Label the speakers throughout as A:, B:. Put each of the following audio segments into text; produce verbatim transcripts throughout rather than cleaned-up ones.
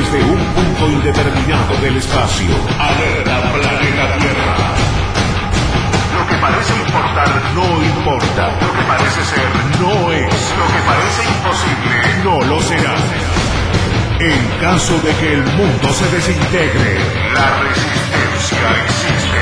A: desde un punto indeterminado del espacio. Alerta planeta Tierra. Lo que parece importar no importa. Lo que parece ser no es. Lo que parece imposible no lo será. En caso de que el mundo se desintegre, la resistencia existe.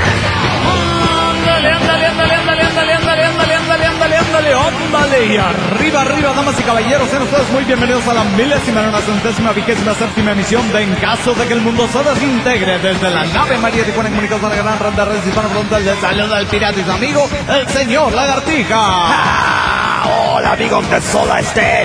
B: Ándale, ándale, ándale, ándale, ándale, ándale, ándale, ándale, ándale, ándale, ándale. Y arriba, arriba, damas y caballeros, sean ustedes muy bienvenidos a la milésima, nona, centésima, vigésima, séptima emisión de En caso de que el mundo se desintegre, desde la nave María Tijuana comunicados a la gran red de redes hispano-frontal. Les saluda el pirata y su amigo, el señor Lagartija.
C: Ah, hola amigos de Soda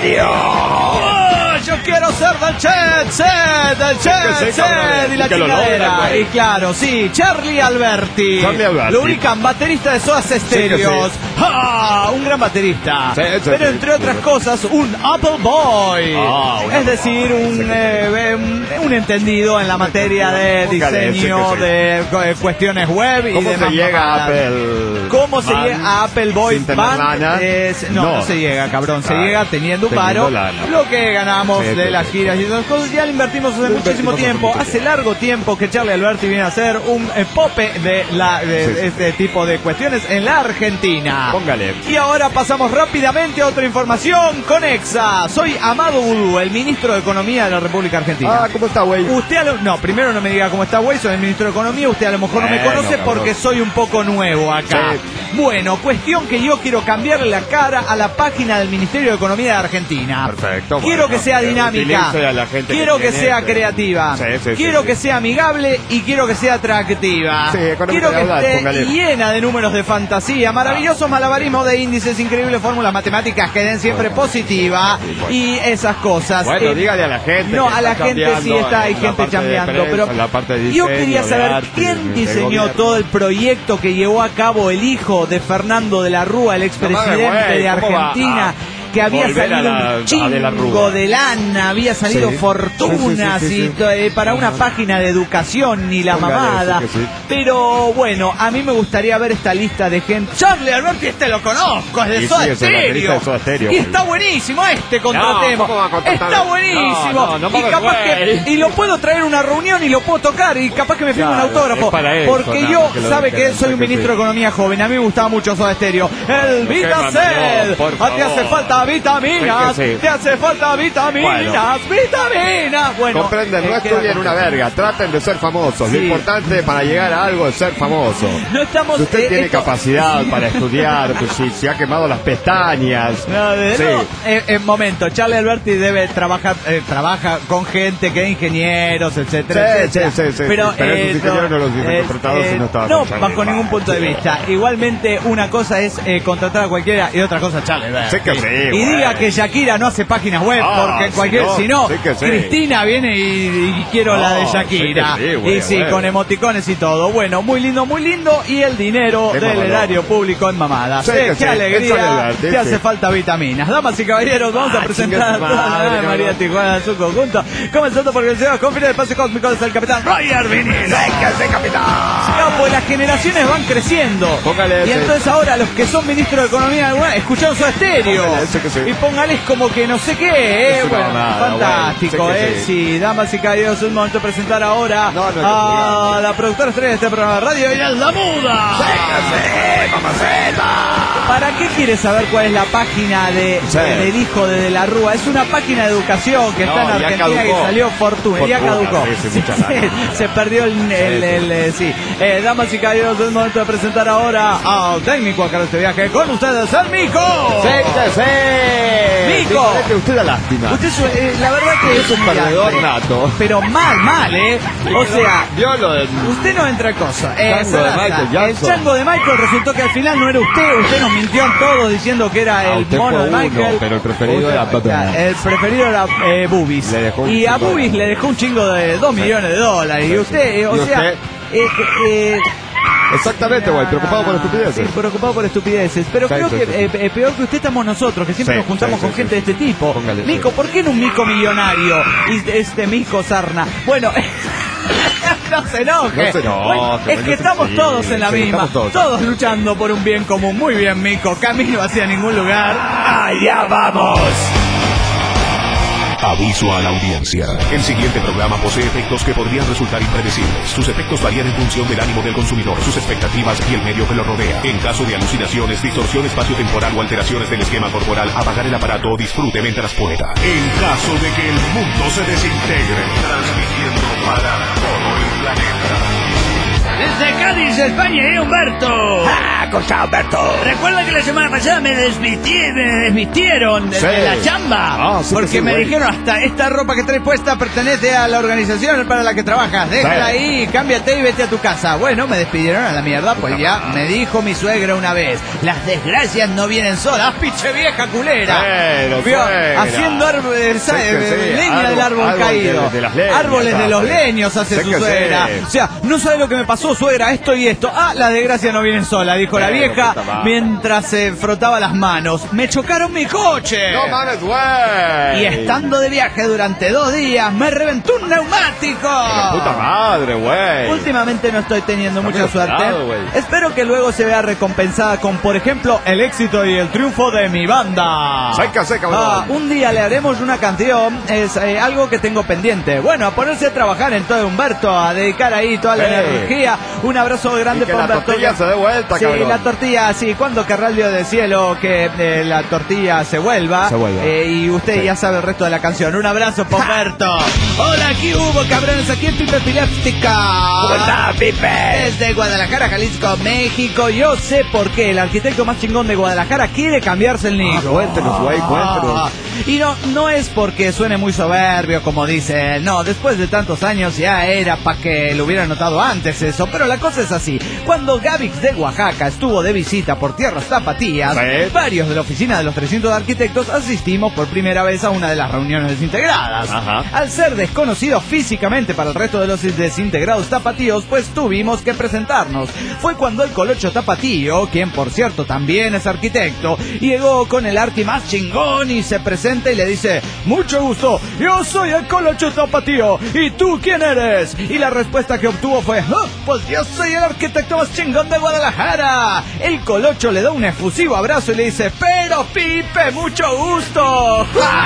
C: Stereo.
B: Yo quiero ser del Chet, Chet, del Chet, Chet y la chingadera. Y claro, sí, Charlie Alberti.
C: Charlie Alberti.
B: Lo ubican, baterista de Soda Stereo.
C: Sí, sí.
B: ¡Ah! Un gran baterista.
C: Sí, sí,
B: Pero
C: sí,
B: entre
C: sí,
B: otras
C: sí.
B: cosas, un Apple Boy.
C: Ah, un
B: es
C: Apple
B: decir,
C: Boy.
B: un,
C: Sí,
B: eh, un, un entendido en la materia de
C: Póngale,
B: diseño,
C: sí, sí, sí.
B: de eh, cuestiones web y
C: ¿Cómo
B: demás.
C: se llega a
B: mamadas.
C: Apple?
B: ¿Cómo se
C: Band
B: llega a Apple Boy
C: sin tener
B: Band?
C: lana?
B: Es- no, no,
C: No.
B: se llega, cabrón. Se
C: Ah,
B: llega teniendo un
C: teniendo
B: paro.
C: lana.
B: Lo que ganamos
C: Sí,
B: de
C: sí,
B: las
C: sí.
B: giras y esas cosas ya lo invertimos hace
C: Lo
B: muchísimo
C: invertimos hace
B: tiempo.
C: mucho
B: Hace
C: tiempo.
B: largo tiempo que Charlie Alberti viene a hacer un eh, pope de, la, de
C: Sí, sí.
B: este tipo de cuestiones en la Argentina.
C: Póngale.
B: Y ahora pasamos rápidamente a otra información con Exa. Soy Amado Vudú, el ministro de Economía de la República Argentina.
C: Ah, ¿cómo está, güey?
B: Usted a lo, no, primero no me diga cómo está, güey, soy el ministro de Economía, usted a lo mejor no me
C: Bueno,
B: conoce
C: cabrón.
B: porque soy un poco nuevo acá.
C: Sí.
B: Bueno, cuestión que yo quiero cambiarle la cara a la página del Ministerio de Economía de Argentina.
C: Perfecto,
B: Quiero
C: bueno,
B: que sea
C: que
B: dinámica.
C: utilice a la gente
B: Quiero
C: que
B: que,
C: tiene,
B: sea
C: que-
B: creativa.
C: Sí, sí, sí,
B: quiero
C: sí.
B: que sea amigable y quiero que sea atractiva.
C: Sí, económica
B: quiero
C: de
B: que
C: hablar,
B: esté
C: póngale.
B: llena de números de fantasía, maravillosos malabarismos de índices, increíbles fórmulas matemáticas que den siempre
C: Bueno,
B: positiva
C: sí, bueno.
B: y esas cosas.
C: Bueno,
B: Eh,
C: dígale a la gente.
B: no,
C: que
B: a la
C: está
B: gente sí
C: cambiando
B: está, hay
C: en la
B: gente
C: parte de
B: chambeando,
C: prensa,
B: pero
C: en la parte de
B: yo
C: diseño,
B: quería
C: de
B: saber
C: arte,
B: quién
C: de
B: diseñó
C: gobierno.
B: todo el proyecto que llevó a cabo el hijo de Fernando de la Rúa, el expresidente
C: No mames, güey,
B: de
C: ¿cómo va
B: Argentina,
C: a
B: que había
C: volver a
B: salido
C: la-
B: un
C: a De la
B: chingo
C: Rúa?
B: de lana, había salido
C: Sí.
B: fortunas
C: Sí, sí, sí, sí,
B: y
C: sí.
B: to- eh, para una página de educación ni la
C: Póngale,
B: mamada.
C: sí que sí.
B: Pero bueno, a mí me gustaría ver esta lista de gente. Charlie Alberti, este lo conozco, es de
C: Y
B: Soda
C: sí, es el baterista
B: Stereo.
C: de Soda Stereo,
B: Y
C: güey.
B: está buenísimo este contratemos.
C: ¿cómo va a contratar?
B: Está buenísimo.
C: No, no, no
B: y
C: mames,
B: capaz
C: güey.
B: que y lo puedo traer a una reunión y lo puedo tocar y capaz que me firme un
C: Claro,
B: autógrafo.
C: es para eso,
B: porque
C: nada,
B: yo,
C: que lo
B: sabe
C: dejen,
B: que soy un
C: que
B: ministro
C: sí.
B: de Economía joven. A mí me gustaba mucho Soda Stereo. El
C: ¿Qué
B: Vitacel.
C: mandó? Por
B: A ti hace
C: favor.
B: falta vitaminas.
C: Sí que sí.
B: Te hace falta vitaminas. Vitaminas. Bueno,
C: Comprenden, no
B: eh, queda
C: estudien una
B: completo.
C: verga, traten de ser famosos.
B: Sí.
C: Lo importante para llegar a algo es ser famoso.
B: No estamos.
C: Si usted
B: eh,
C: tiene
B: esto-
C: capacidad para estudiar, pues si se ha quemado las pestañas.
B: No, de-
C: Sí.
B: no, eh, en momento, Charlie Alberti debe trabajar, eh, trabaja con gente que es ingenieros, etcétera,
C: Sí,
B: etcétera.
C: sí, sí, sí,
B: Pero,
C: sí, pero esos
B: eh,
C: ingenieros no los hubiesen
B: eh,
C: contratado si no estaba
B: no,
C: con Charlie
B: bajo ningún
C: Alberti.
B: punto de vista. Igualmente, una cosa es eh, contratar a cualquiera y otra cosa a Charlie Alberti.
C: Sí que sí,
B: y
C: güey.
B: diga que Shakira no hace páginas web,
C: Ah,
B: porque
C: si
B: cualquier,
C: no,
B: si no,
C: sí que sí.
B: Cristina viene y, y quiero
C: No,
B: la de
C: sí
B: Shakira.
C: que sí, güey,
B: y sí,
C: güey.
B: con emoticones y todo. Bueno, muy lindo, muy lindo. Y el dinero
C: Qué
B: del
C: mamalón.
B: erario público en mamadas.
C: Sí
B: Eh,
C: que
B: qué
C: sí, es Charlie
B: alegría.
C: Alberti,
B: Te
C: sí.
B: hace falta vitaminas. Damas y caballeros, vamos a
C: Ah,
B: presentar
C: chinga
B: a
C: tu
B: toda la
C: madre,
B: nave María
C: cabrón.
B: Tijuana en su conjunto. Comenzando porque el señor confine del espacio cósmico es el capitán Roger Vinilo.
C: ¡Véngase, capitán!
B: No, pues las generaciones van creciendo.
C: Póngale
B: y
C: ese.
B: entonces ahora los que son ministros de Economía alguna escucharon su estéreo.
C: Póngale ese que sí.
B: Y póngales como que no sé qué, eh.
C: Es una
B: Bueno,
C: mamada,
B: fantástico,
C: bueno, sé que
B: eh.
C: sí.
B: Sí, damas y caballeros, es un momento de presentar ahora
C: No, no hay que
B: a
C: jugar.
B: la productora estrella de este programa de radio, ella es la muda.
C: ¡Véngase, mamaceta!
B: ¿Para qué quiere saber cuál es la página de,
C: Sí.
B: del hijo de De la Rúa? Es una página de educación que
C: No,
B: está en
C: ya
B: Argentina
C: caducó.
B: y salió fortuna. Ya
C: Fortuna,
B: caducó.
C: sí, sí, muchas gracias.
B: se perdió el, el, el, eh, sí. Eh, damas y caballeros, es momento de presentar ahora al técnico acá de este viaje. Con ustedes, el Mico.
C: ¡Véngase!
B: Mico.
C: Dígale que usted da lástima.
B: Usted es, eh, la verdad que
C: Es un perdedor nato.
B: Pero mal, mal, ¿eh? O sea,
C: Vio lo de...
B: usted no entra en cosa. Eh,
C: Chango de
B: Sarasa,
C: Michael
B: el
C: Jackson.
B: chango de Michael resultó que al final no era usted. Usted nos mintió en todo diciendo que era
C: Ah,
B: el
C: usted
B: mono
C: fue
B: de
C: uno,
B: Michael.
C: pero el preferido
B: Usted-
C: era Pepe.
B: claro, El preferido era eh, Bubis.
C: Le dejó un
B: Y a
C: chingo de
B: Bubis
C: dólares.
B: le dejó un chingo de dos millones de dólares.
C: Sí,
B: Y
C: sí.
B: usted, eh, o
C: ¿Y
B: sea...
C: usted?
B: eh, eh,
C: Exactamente, güey, preocupado por estupideces.
B: Sí, preocupado por estupideces. Pero
C: Sí,
B: creo
C: sí,
B: que
C: sí.
B: eh, eh, peor que usted estamos nosotros, que siempre
C: Sí,
B: nos juntamos
C: sí,
B: con
C: sí,
B: gente
C: sí.
B: de este tipo.
C: Póngale,
B: Mico,
C: sí.
B: ¿por qué no un mico millonario? Y este mico sarna. Bueno... No se enoje.
C: No se enoje,
B: Bueno, es
C: bueno,
B: que estamos
C: sí,
B: todos en la
C: sí,
B: misma.
C: estamos todos.
B: luchando por un bien común. Muy bien, Mico. Camino hacia ningún lugar. ¡Allá vamos!
A: Aviso a la audiencia. El siguiente programa posee efectos que podrían resultar impredecibles. Sus efectos varían en función del ánimo del consumidor, sus expectativas y el medio que lo rodea. En caso de alucinaciones, distorsión espaciotemporal o alteraciones del esquema corporal, apagar el aparato o disfrute mientras pueda. En caso de que el mundo se desintegre, transmitiendo para todo el planeta.
D: Desde Cádiz, España, ¿eh, Humberto?
E: ¡Ah, cosa, Humberto!
D: Recuerda que la semana pasada me, desvistí, me desvistieron
C: Sí.
D: de la chamba.
C: Ah, sí,
B: Porque
C: sí,
B: me
C: güey.
B: dijeron, hasta esta ropa que traes puesta pertenece a la organización para la que trabajas. Déjala
C: Sí.
B: ahí, cámbiate y vete a tu casa. Bueno, me despidieron a la mierda, pues ya me dijo mi suegra una vez, las desgracias no vienen solas, pinche vieja culera.
C: Bueno,
B: Vio,
C: suegra.
B: haciendo árboles,
C: Sí, que sí.
B: leña
C: Árbol-
B: del árbol
C: árbol
B: caído.
C: de- de las leñas,
B: Árboles de los
C: ¿sabes?
B: leños hace
C: Sí
B: su
C: que
B: suegra.
C: sí.
B: O sea, no sabe lo que me pasó, suegra, esto y esto. Ah, las desgracias no vienen solas, dijo la
C: Pero,
B: vieja
C: puta madre.
B: mientras se frotaba las manos. Me chocaron mi coche.
C: No mames, güey.
B: Y estando de viaje durante dos días, me reventó un neumático.
C: Pero puta madre, güey.
B: Últimamente no estoy teniendo mucha
C: Dame
B: suerte.
C: cuidado, güey.
B: Espero que luego se vea recompensada con, por ejemplo, el éxito y el triunfo de mi banda.
C: Seca, seca, cabrón.
B: Ah, un día le haremos una canción, es eh, algo que tengo pendiente. Bueno, a ponerse a trabajar en todo de Humberto, a dedicar ahí toda la
C: Sí.
B: energía. Un abrazo grande
C: Y que
B: para
C: la
B: Humberto.
C: tortilla se dé vuelta,
B: Sí,
C: cabrón.
B: la tortilla, sí. ¿Cuándo querrá el Dios del cielo que eh, la tortilla se vuelva?
C: Se vuelva.
B: Eh, y usted
C: Sí.
B: ya sabe el resto de la canción. Un abrazo, para Humberto. Hola, aquí hubo cabrones, aquí en Pipe Epiléptica.
E: ¿Cómo está, Pipe?
B: Desde Guadalajara, Jalisco, México. Yo sé por qué el arquitecto más chingón de Guadalajara quiere cambiarse el nick.
C: Ah, cuéntenos, güey, cuéntenos.
B: Y no, no es porque suene muy soberbio, como dice él. No, después de tantos años ya era para que lo hubiera notado antes eso. Pero la cosa es así. Cuando Gavix de Oaxaca estuvo de visita por tierras tapatías,
C: Sí.
B: varios de la oficina de los trescientos arquitectos asistimos por primera vez a una de las reuniones desintegradas.
C: Ajá.
B: Al ser desconocidos físicamente para el resto de los desintegrados tapatíos, pues tuvimos que presentarnos. Fue cuando el colocho tapatío, quien por cierto también es arquitecto, llegó con el arqui más chingón y se presenta y le dice: mucho gusto, yo soy el colocho tapatío, ¿y tú quién eres? Y la respuesta que obtuvo fue: "Ah, pues yo soy el arquitecto más chingón de Guadalajara". El colocho le da un efusivo abrazo y le dice: pero Pipe, mucho gusto.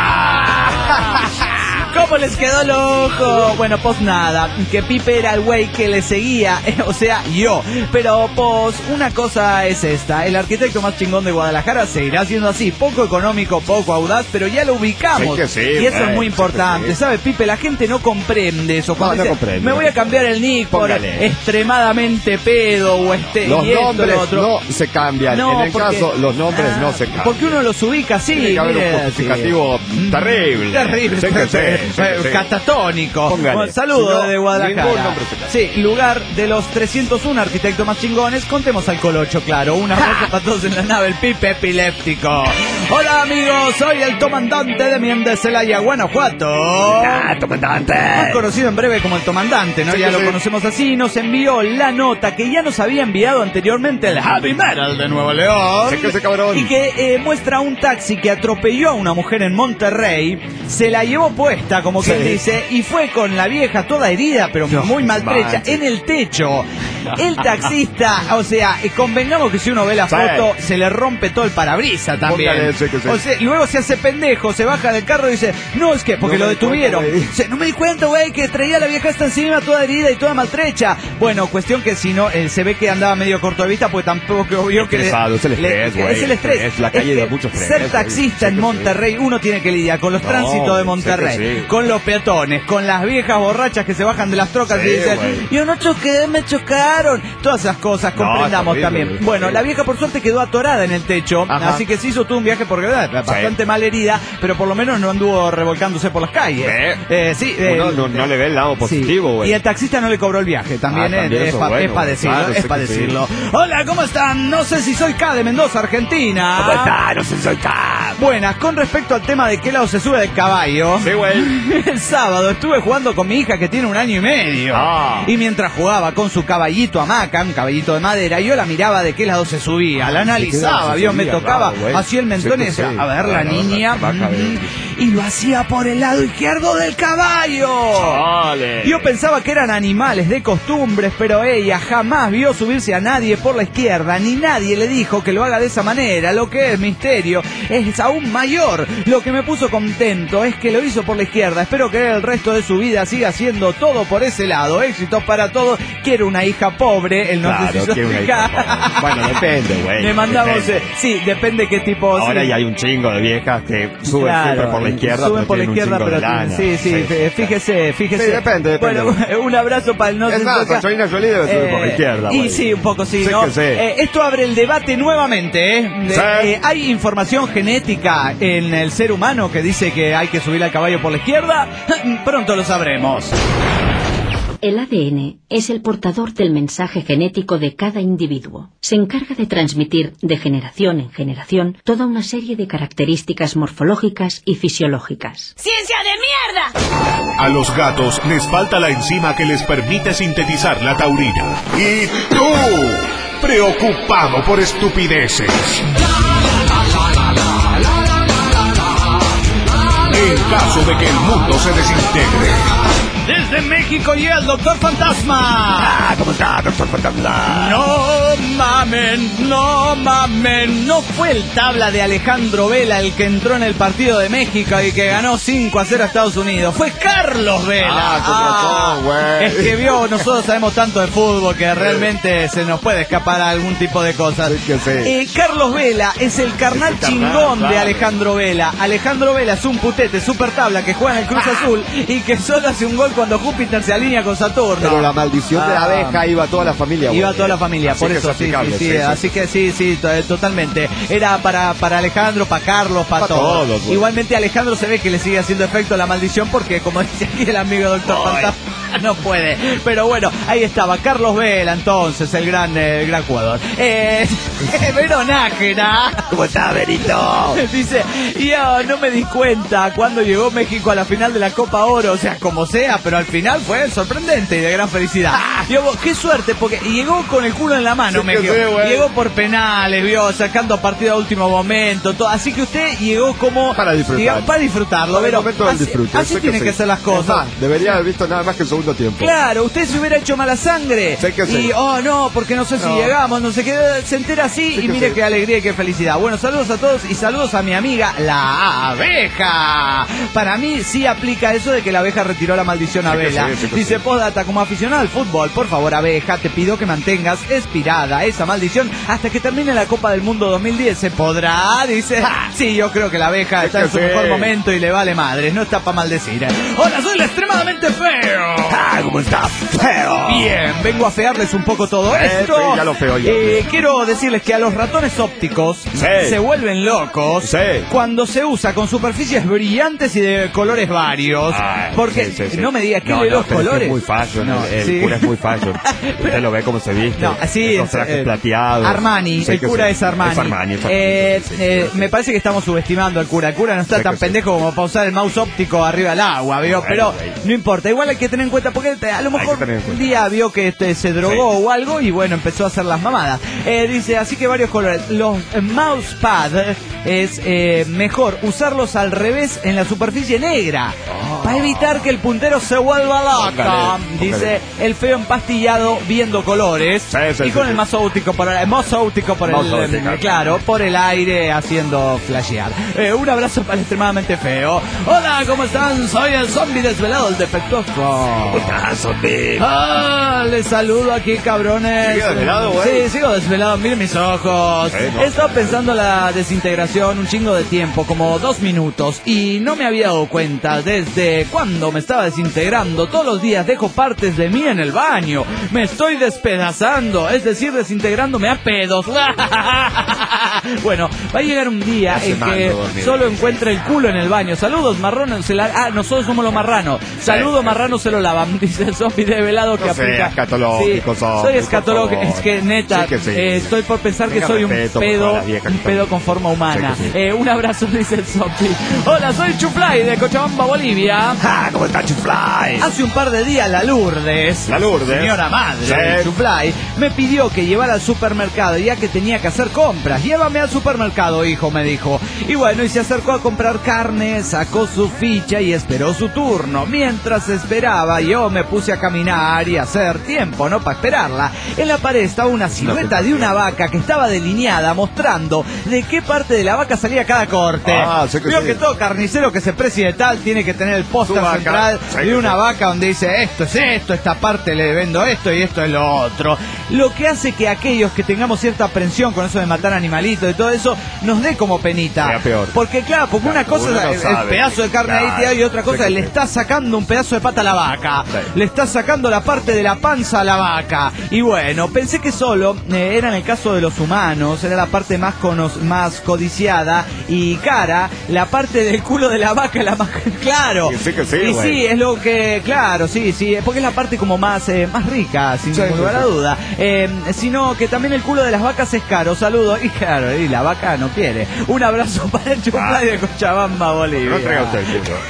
B: ¿Cómo les quedó el ojo? Bueno, pues nada, que Pipe era el güey que le seguía, eh, o sea, yo. Pero pues una cosa es esta, el arquitecto más chingón de Guadalajara seguirá siendo así, poco económico, poco audaz, pero ya lo ubicamos.
C: Sí que sí,
B: y eso
C: güey,
B: es muy
C: sí
B: importante,
C: que sí.
B: ¿sabe, Pipe? La gente no comprende eso. Cuando
C: No, no
B: dice,
C: comprende.
B: me voy a cambiar el nick por
C: Póngale.
B: extremadamente pedo o este
C: Los
B: y esto,
C: nombres
B: lo otro.
C: no se cambian.
B: No,
C: en el
B: porque-
C: caso, los nombres
B: Ah,
C: no se cambian.
B: Porque uno los ubica así.
C: Tiene que haber un
B: mire,
C: justificativo
B: sí.
C: terrible.
B: Terrible.
C: Sí que sí, sí que sí.
B: Catatónico.
C: Póngale.
B: Bueno, saludos
C: Si no,
B: desde Guadalajara.
C: ningún nombre se cambia.
B: Sí, lugar de los trescientos uno arquitectos más chingones. Contemos al colocho, claro. Un abrazo para todos en la nave, el Pipe Epiléptico. Hola, amigos. Soy el comandante de Mien de Celaya, Guanajuato.
E: ¡Ah, comandante!
B: Más conocido en breve como el comandante, ¿no?
C: Sí,
B: Ya
C: que
B: lo
C: sí.
B: conocemos así. Nos envió la nota que ya nos había enviado anteriormente el Heavy Metal de Nuevo León.
C: Sí que sí, cabrón.
B: Y que eh, muestra un taxi que atropelló a una mujer en Monterrey, se la llevó puesta, como quien
C: Sí.
B: dice, y fue con la vieja toda herida, pero
C: No,
B: muy maltrecha,
C: manches.
B: en el techo. El taxista, o sea, eh, convengamos que si uno ve la
C: Sí.
B: foto, se le rompe todo el parabrisas también.
C: Póngale, sí que sí.
B: O sea, y luego se hace pendejo, se baja del carro y dice, no, es que, porque
C: No
B: lo
C: me di cuenta,
B: detuvieron.
C: güey.
B: Dice, no me di cuenta, güey, que traía a la vieja esta encima toda herida y toda maltrecha. Bueno, cuestión que si no, eh, se ve que andaba medio corto de vista, pues tampoco vio que...
C: Estresado, es el
B: le-
C: estrés, güey.
B: Es el estrés.
C: Es la calle
B: Es
C: de
B: que
C: mucho estrés,
B: Ser
C: güey.
B: taxista
C: Sí
B: en
C: que
B: Monterrey, uno tiene que lidiar con los
C: No,
B: tránsitos de
C: sí
B: Monterrey,
C: que sí.
B: con los peatones, con las viejas borrachas que se bajan de las trocas
C: Sí,
B: y dicen,
C: güey.
B: yo no choqué, me chocaron. Todas esas cosas,
C: No,
B: comprendamos
C: es horrible,
B: también.
C: güey,
B: Bueno,
C: horrible.
B: la vieja por suerte quedó atorada en el techo,
C: Ajá.
B: así que se hizo todo un viaje por verdad, bastante mal herida, pero por lo menos no anduvo revolcándose por las calles.
C: ¿Eh?
B: Eh, sí, eh,
C: Uno no, no le ve el lado
B: sí.
C: positivo, güey.
B: Y el taxista no le cobró el viaje, también,
C: Ah,
B: eh,
C: también
B: es,
C: eso,
B: para
C: bueno,
B: decirlo,
C: claro,
B: es
C: sí
B: para
C: que sí.
B: decirlo. Hola, ¿cómo están? No sé si soy K de Mendoza, Argentina.
E: ¿Cómo está? No sé si soy K.
B: Buenas, con respecto al tema de qué lado se sube del caballo.
C: Sí, güey.
B: El sábado estuve jugando con mi hija que tiene un año y medio.
C: Ah.
B: Y mientras jugaba con su caballito hamaca, un caballito de madera, yo la miraba de qué lado se subía, la
C: ¿de qué lado
B: analizaba,
C: se
B: ¿vio? Me
C: subía?
B: tocaba
C: Raro, güey.
B: así el mentón
C: Sí,
B: y decía,
C: sí.
B: a ver, la
C: Claro,
B: niña.
C: la vaca,
B: mm.
C: güey.
B: y lo hacía por el lado izquierdo del caballo.
C: Vale.
B: Yo pensaba que eran animales de costumbres, pero ella jamás vio subirse a nadie por la izquierda, ni nadie le dijo que lo haga de esa manera. Lo que es misterio es aún mayor. Lo que me puso contento es que lo hizo por la izquierda. Espero que el resto de su vida siga haciendo todo por ese lado. Éxitos para todos. Quiero una hija pobre. Él no
C: Claro,
B: se hizo
C: quiero una
B: explicar.
C: hija pobre. Bueno, depende, güey.
B: Le mandamos,
C: depende.
B: eh, sí, depende qué tipo.
C: Ahora
B: sí.
C: ya hay un chingo de viejas que suben
B: Claro,
C: siempre por la izquierda.
B: suben por la izquierda, pero
C: lana.
B: sí, sí, sí, fíjese, fíjese.
C: Sí, depende, depende.
B: Bueno, un abrazo para el no
C: Es
B: se
C: más,
B: toca.
C: Angelina Jolie debe subir por la izquierda,
B: Y
C: güey.
B: sí, un poco sí,
C: Sí
B: ¿no?
C: que sí.
B: Eh, esto abre el debate nuevamente, ¿eh? De-
C: Sí.
B: eh, ¿Hay información genética en el ser humano que dice que hay que subir al caballo por la izquierda? Pronto lo sabremos.
F: El A D N es el portador del mensaje genético de cada individuo. Se encarga de transmitir de generación en generación toda una serie de características morfológicas y fisiológicas.
G: ¡Ciencia de mierda!
A: A los gatos les falta la enzima que les permite sintetizar la taurina. Y tú, preocupado por estupideces. En caso de que el mundo se desintegre.
B: Desde México llega el Doctor Fantasma.
E: Ah, ¿cómo está, doctor Fantasma?
B: No mamen, no mamen. No fue el tabla de Alejandro Vela el que entró en el partido de México y que ganó cinco a cero a Estados Unidos. Fue Carlos Vela.
C: Ah, con razón, güey.
B: Es que vio, nosotros sabemos tanto de fútbol que realmente se nos puede escapar a algún tipo de cosas.
C: Sí que sí.
B: Eh, Carlos Vela es el carnal
C: Es el carnal,
B: chingón de
C: claro.
B: Alejandro Vela. Alejandro Vela es un putete super tabla que juega en el Cruz Azul y que solo hace un gol cuando Júpiter se alinea con Saturno.
C: Pero la maldición de la
B: Ah.
C: abeja iba a toda la familia, güey.
B: Iba toda la familia,
C: Así
B: por
C: que
B: eso,
C: es
B: sí, sí,
C: aplicable,
B: sí,
C: sí, sí.
B: así que sí, sí, to- totalmente. Era para, para Alejandro, para Carlos, para
C: Pa'
B: todos.
C: todos, güey.
B: Igualmente Alejandro se ve que le sigue haciendo efecto la maldición porque, como dice aquí el amigo Doctor Fantasma, no puede. Pero bueno, ahí estaba, Carlos Vela entonces, el gran, eh, el gran jugador. Eh, Verón Nájera.
E: ¿Cómo está, Benito?
B: Dice, yo no me di cuenta cuando llegó México a la final de la Copa Oro, o sea, como sea, pero al final fue sorprendente y de gran felicidad. Digo, qué suerte, porque llegó con el culo en la mano,
C: Sí
B: México.
C: que sí, güey.
B: Llegó por penales, vio, sacando partido a último momento, todo. Así que usted llegó como
C: Para disfrutar.
B: digamos, para disfrutarlo,
C: Para el
B: pero
C: momento del
B: así,
C: disfrute,
B: así
C: sé
B: tienen que,
C: sí.
B: ser las
C: Es
B: cosas.
C: más, debería haber visto nada más que el segundo tiempo.
B: Claro, usted se hubiera hecho mala sangre.
C: Sé que sí.
B: Y, oh, no, porque no sé si
C: No.
B: llegamos, no sé qué. Se entera así
C: Sé
B: y
C: que
B: mire
C: sí.
B: qué alegría y qué felicidad. Bueno, saludos a todos y saludos a mi amiga, la abeja. Para mí sí aplica eso de que la abeja retiró la maldición a
C: Sé que
B: Vela.
C: sí, sé que
B: Dice,
C: sí.
B: postdata, como aficionado al fútbol, por favor, abeja, te pido que mantengas expirada esa maldición hasta que termine la Copa del Mundo dos mil diez. ¿Se podrá? Dice, "Ah, sí, yo creo que la abeja
C: Sé
B: está
C: que
B: en su
C: sí.
B: mejor momento y le vale madre. No está para maldecir. Hola, soy el extremadamente feo.
E: Ah, ¿cómo está, feo?
B: Bien, vengo a fearles un poco todo
C: Eh,
B: esto.
C: sí, ya lo feo yo.
B: Eh, quiero decirles que a los ratones ópticos
C: Sí.
B: se vuelven locos
C: Sí.
B: cuando se usa con superficies brillantes y de colores varios.
C: Ay,
B: porque
C: sí, sí, sí.
B: no me diga que
C: no,
B: de
C: no,
B: los
C: pero es que
B: colores.
C: es muy fashion,
B: No,
C: el, el
B: sí.
C: cura es muy fashion. Usted lo ve como se viste.
B: No, así
C: Esos
B: es.
C: trajes
B: eh,
C: plateados.
B: Armani,
C: Sé
B: el
C: que
B: cura
C: sí.
B: es Armani.
C: Es Armani, es Armani,
B: Eh,
C: sí, sí,
B: eh,
C: sí.
B: me parece que estamos subestimando al cura. El cura no está
C: Sé
B: tan
C: que sí.
B: pendejo como para usar el mouse óptico arriba del agua, ¿vio?
C: Bueno,
B: Pero
C: güey.
B: no importa, igual hay que tener en cuenta porque a lo
C: Hay
B: mejor
C: que tener en
B: un
C: cuenta.
B: día vio que este, se drogó
C: Sí.
B: o algo y bueno, empezó a hacer las mamadas. Eh, dice, así que varios colores. Los eh, mousepad es eh, mejor usarlos al revés en la superficie negra para evitar que el puntero se vuelva loco.
C: Póngale,
B: Dice
C: póngale.
B: el feo empastillado viendo colores
C: Sí, sí,
B: y
C: sí,
B: con
C: sí.
B: el mouse óptico por el mouse óptico por
C: Mouse
B: el
C: óptico.
B: eh, claro, por el aire haciendo flashear. Eh, un abrazo para el extremadamente feo. Hola, ¿cómo están? Soy el zombie desvelado, el defectuoso.
E: ¿Cómo está, zombie?
B: Ah, les saludo aquí, cabrones.
C: ¿Sigue desvelado, güey?
B: Sí, sigo desvelado. Miren mis ojos.
C: Sí, no.
B: He estado pensando la desintegración un chingo de tiempo, como dos minutos, y no me había dado cuenta desde cuando me estaba desintegrando. Todos los días dejo partes de mí en el baño. Me estoy despedazando, es decir, desintegrándome a pedos. Bueno, va a llegar un día
C: Hace
B: en
C: mal
B: que
C: no dormir.
B: solo encuentre el culo en el baño. Saludos, marrones. Se la... Ah, nosotros somos los marranos. Saludos,
C: sí.
B: marranos se lo lavan. Dice el zombie de velado que
C: No sea
B: aplica.
C: escatológico,
B: Sí,
C: zombie,
B: soy
C: por
B: escatológico.
C: favor.
B: Es que neta,
C: Sí que sí.
B: eh, estoy por pensar que
C: Tenga
B: soy un
C: respeto por
B: pedo,
C: todas las viejas
B: un
C: que
B: pedo
C: están.
B: con forma humana.
C: Sí que sí.
B: Eh, un abrazo, dice el zombie. Hola, soy Chuflay de Cochabamba, Bolivia.
E: Ah, ¿cómo está, Chuflay?
B: Hace un par de días la Lourdes,
C: La Lourdes.
B: señora madre
C: Sí.
B: de Chuflay, me pidió que llevara al supermercado ya que tenía que hacer compras. Lleva acompáñame al supermercado, hijo, me dijo. Y bueno, y se acercó a comprar carne, sacó su ficha y esperó su turno. Mientras esperaba, yo me puse a caminar y a hacer tiempo, ¿no? Para esperarla. En la pared estaba una silueta de una vaca que estaba delineada, mostrando de qué parte de la vaca salía cada corte.
C: Ah, sé que
B: Vio
C: sí.
B: que todo carnicero que se precie de tal tiene que tener el póster
C: Su vaca.
B: central
C: Sé
B: de
C: que
B: una
C: sí.
B: vaca donde dice esto es esto, esta parte le vendo esto y esto es lo otro. Lo que hace que aquellos que tengamos cierta aprensión con eso de matar animalitos y todo eso, nos dé como penita.
C: Sea peor.
B: Porque claro, porque una cosa
C: uno
B: es
C: no
B: el,
C: sabe.
B: el pedazo de carne
C: Claro.
B: ahí tirado y otra cosa
C: Sé
B: es
C: que
B: le
C: sí.
B: está sacando un pedazo de pata a la vaca.
C: Sí.
B: Le está sacando la parte de la panza a la vaca. Y bueno, pensé que solo eh, era en el caso de los humanos, era la parte más, cono- más codiciada y cara, la parte del culo de la vaca es la más claro.
C: Sí, sí que sí,
B: y
C: güey.
B: sí, es lo que, claro, sí, sí, porque es la parte como más, eh, más rica, sin
C: Sí,
B: ningún
C: sí,
B: lugar a
C: sí.
B: duda. Eh, sino que también el culo de las vacas es caro, saludo, y claro, y la vaca no quiere. Un abrazo para el Chumplay de Cochabamba, Bolivia.
C: No traiga usted el culo.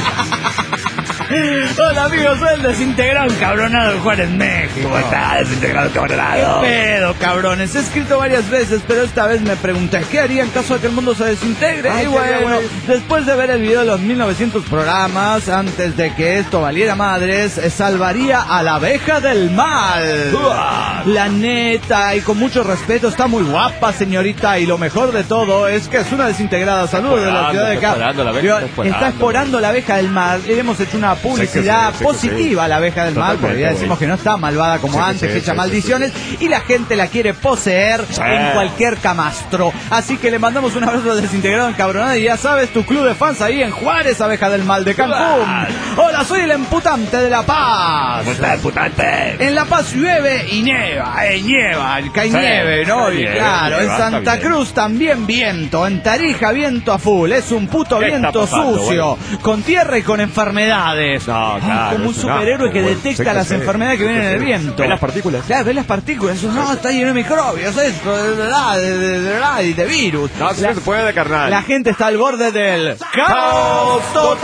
B: Hola amigos, soy el desintegrado encabronado de Juárez, México.
E: ¿Cómo está, desintegrado
B: ¿Qué
E: cabronado?
B: pedo, cabrones? He escrito varias veces, pero esta vez me pregunté ¿qué haría en caso de que el mundo se desintegre?
C: Ay,
B: y
C: qué haría,
B: bueno,
C: güey.
B: después de ver el video de los mil novecientos programas, antes de que esto valiera madres, eh, salvaría a la abeja del mal. La neta, y con mucho respeto, está muy guapa, señorita, y lo mejor de todo es que es una desintegrada. Saludos de la
C: explorando,
B: ciudad de
C: está
B: acá.
C: explorando la abeja,
B: Yo-
C: está explorando.
B: Está explorando la abeja del mal. Le hemos hecho una publicidad
C: sí, sí que
B: positiva a la abeja del mal, porque ya
C: Totalmente,
B: decimos
C: güey.
B: que no está malvada como
C: Sí que
B: antes,
C: sí,
B: que echa
C: sí,
B: maldiciones, y la gente la quiere poseer
C: Sí.
B: en cualquier camastro. Así que le mandamos un abrazo desintegrado encabronado, y ya sabes, tu club de fans ahí en Juárez, abeja del mal de Cancún. Hola, soy el emputante de La Paz.
E: ¿Cómo está, putante?
B: En La Paz llueve y nieva, eh, nieva, cae
C: Sí,
B: nieve, ¿no?
C: cae
B: Y
C: nieve,
B: claro, en
C: nieva, está
B: Santa
C: bien.
B: Cruz también viento, en Tarija viento a full, es un puto
C: ¿Qué está
B: viento
C: pasando,
B: sucio, con tierra y con enfermedades.
C: No,
B: Ay,
C: claro,
B: como un
C: es un
B: superhéroe
C: asco,
B: que
C: güey.
B: detecta
C: Sí que
B: las
C: sí,
B: enfermedades que
C: sí que
B: vienen en el
C: sí.
B: viento.
C: Ve las partículas.
B: Claro, ve las partículas, eso no, está lleno de microbios, esto, de, verdad, de, de, de verdad, y de virus.
C: No, si
B: La-
C: no se puede, carnal.
B: la gente está al borde del caos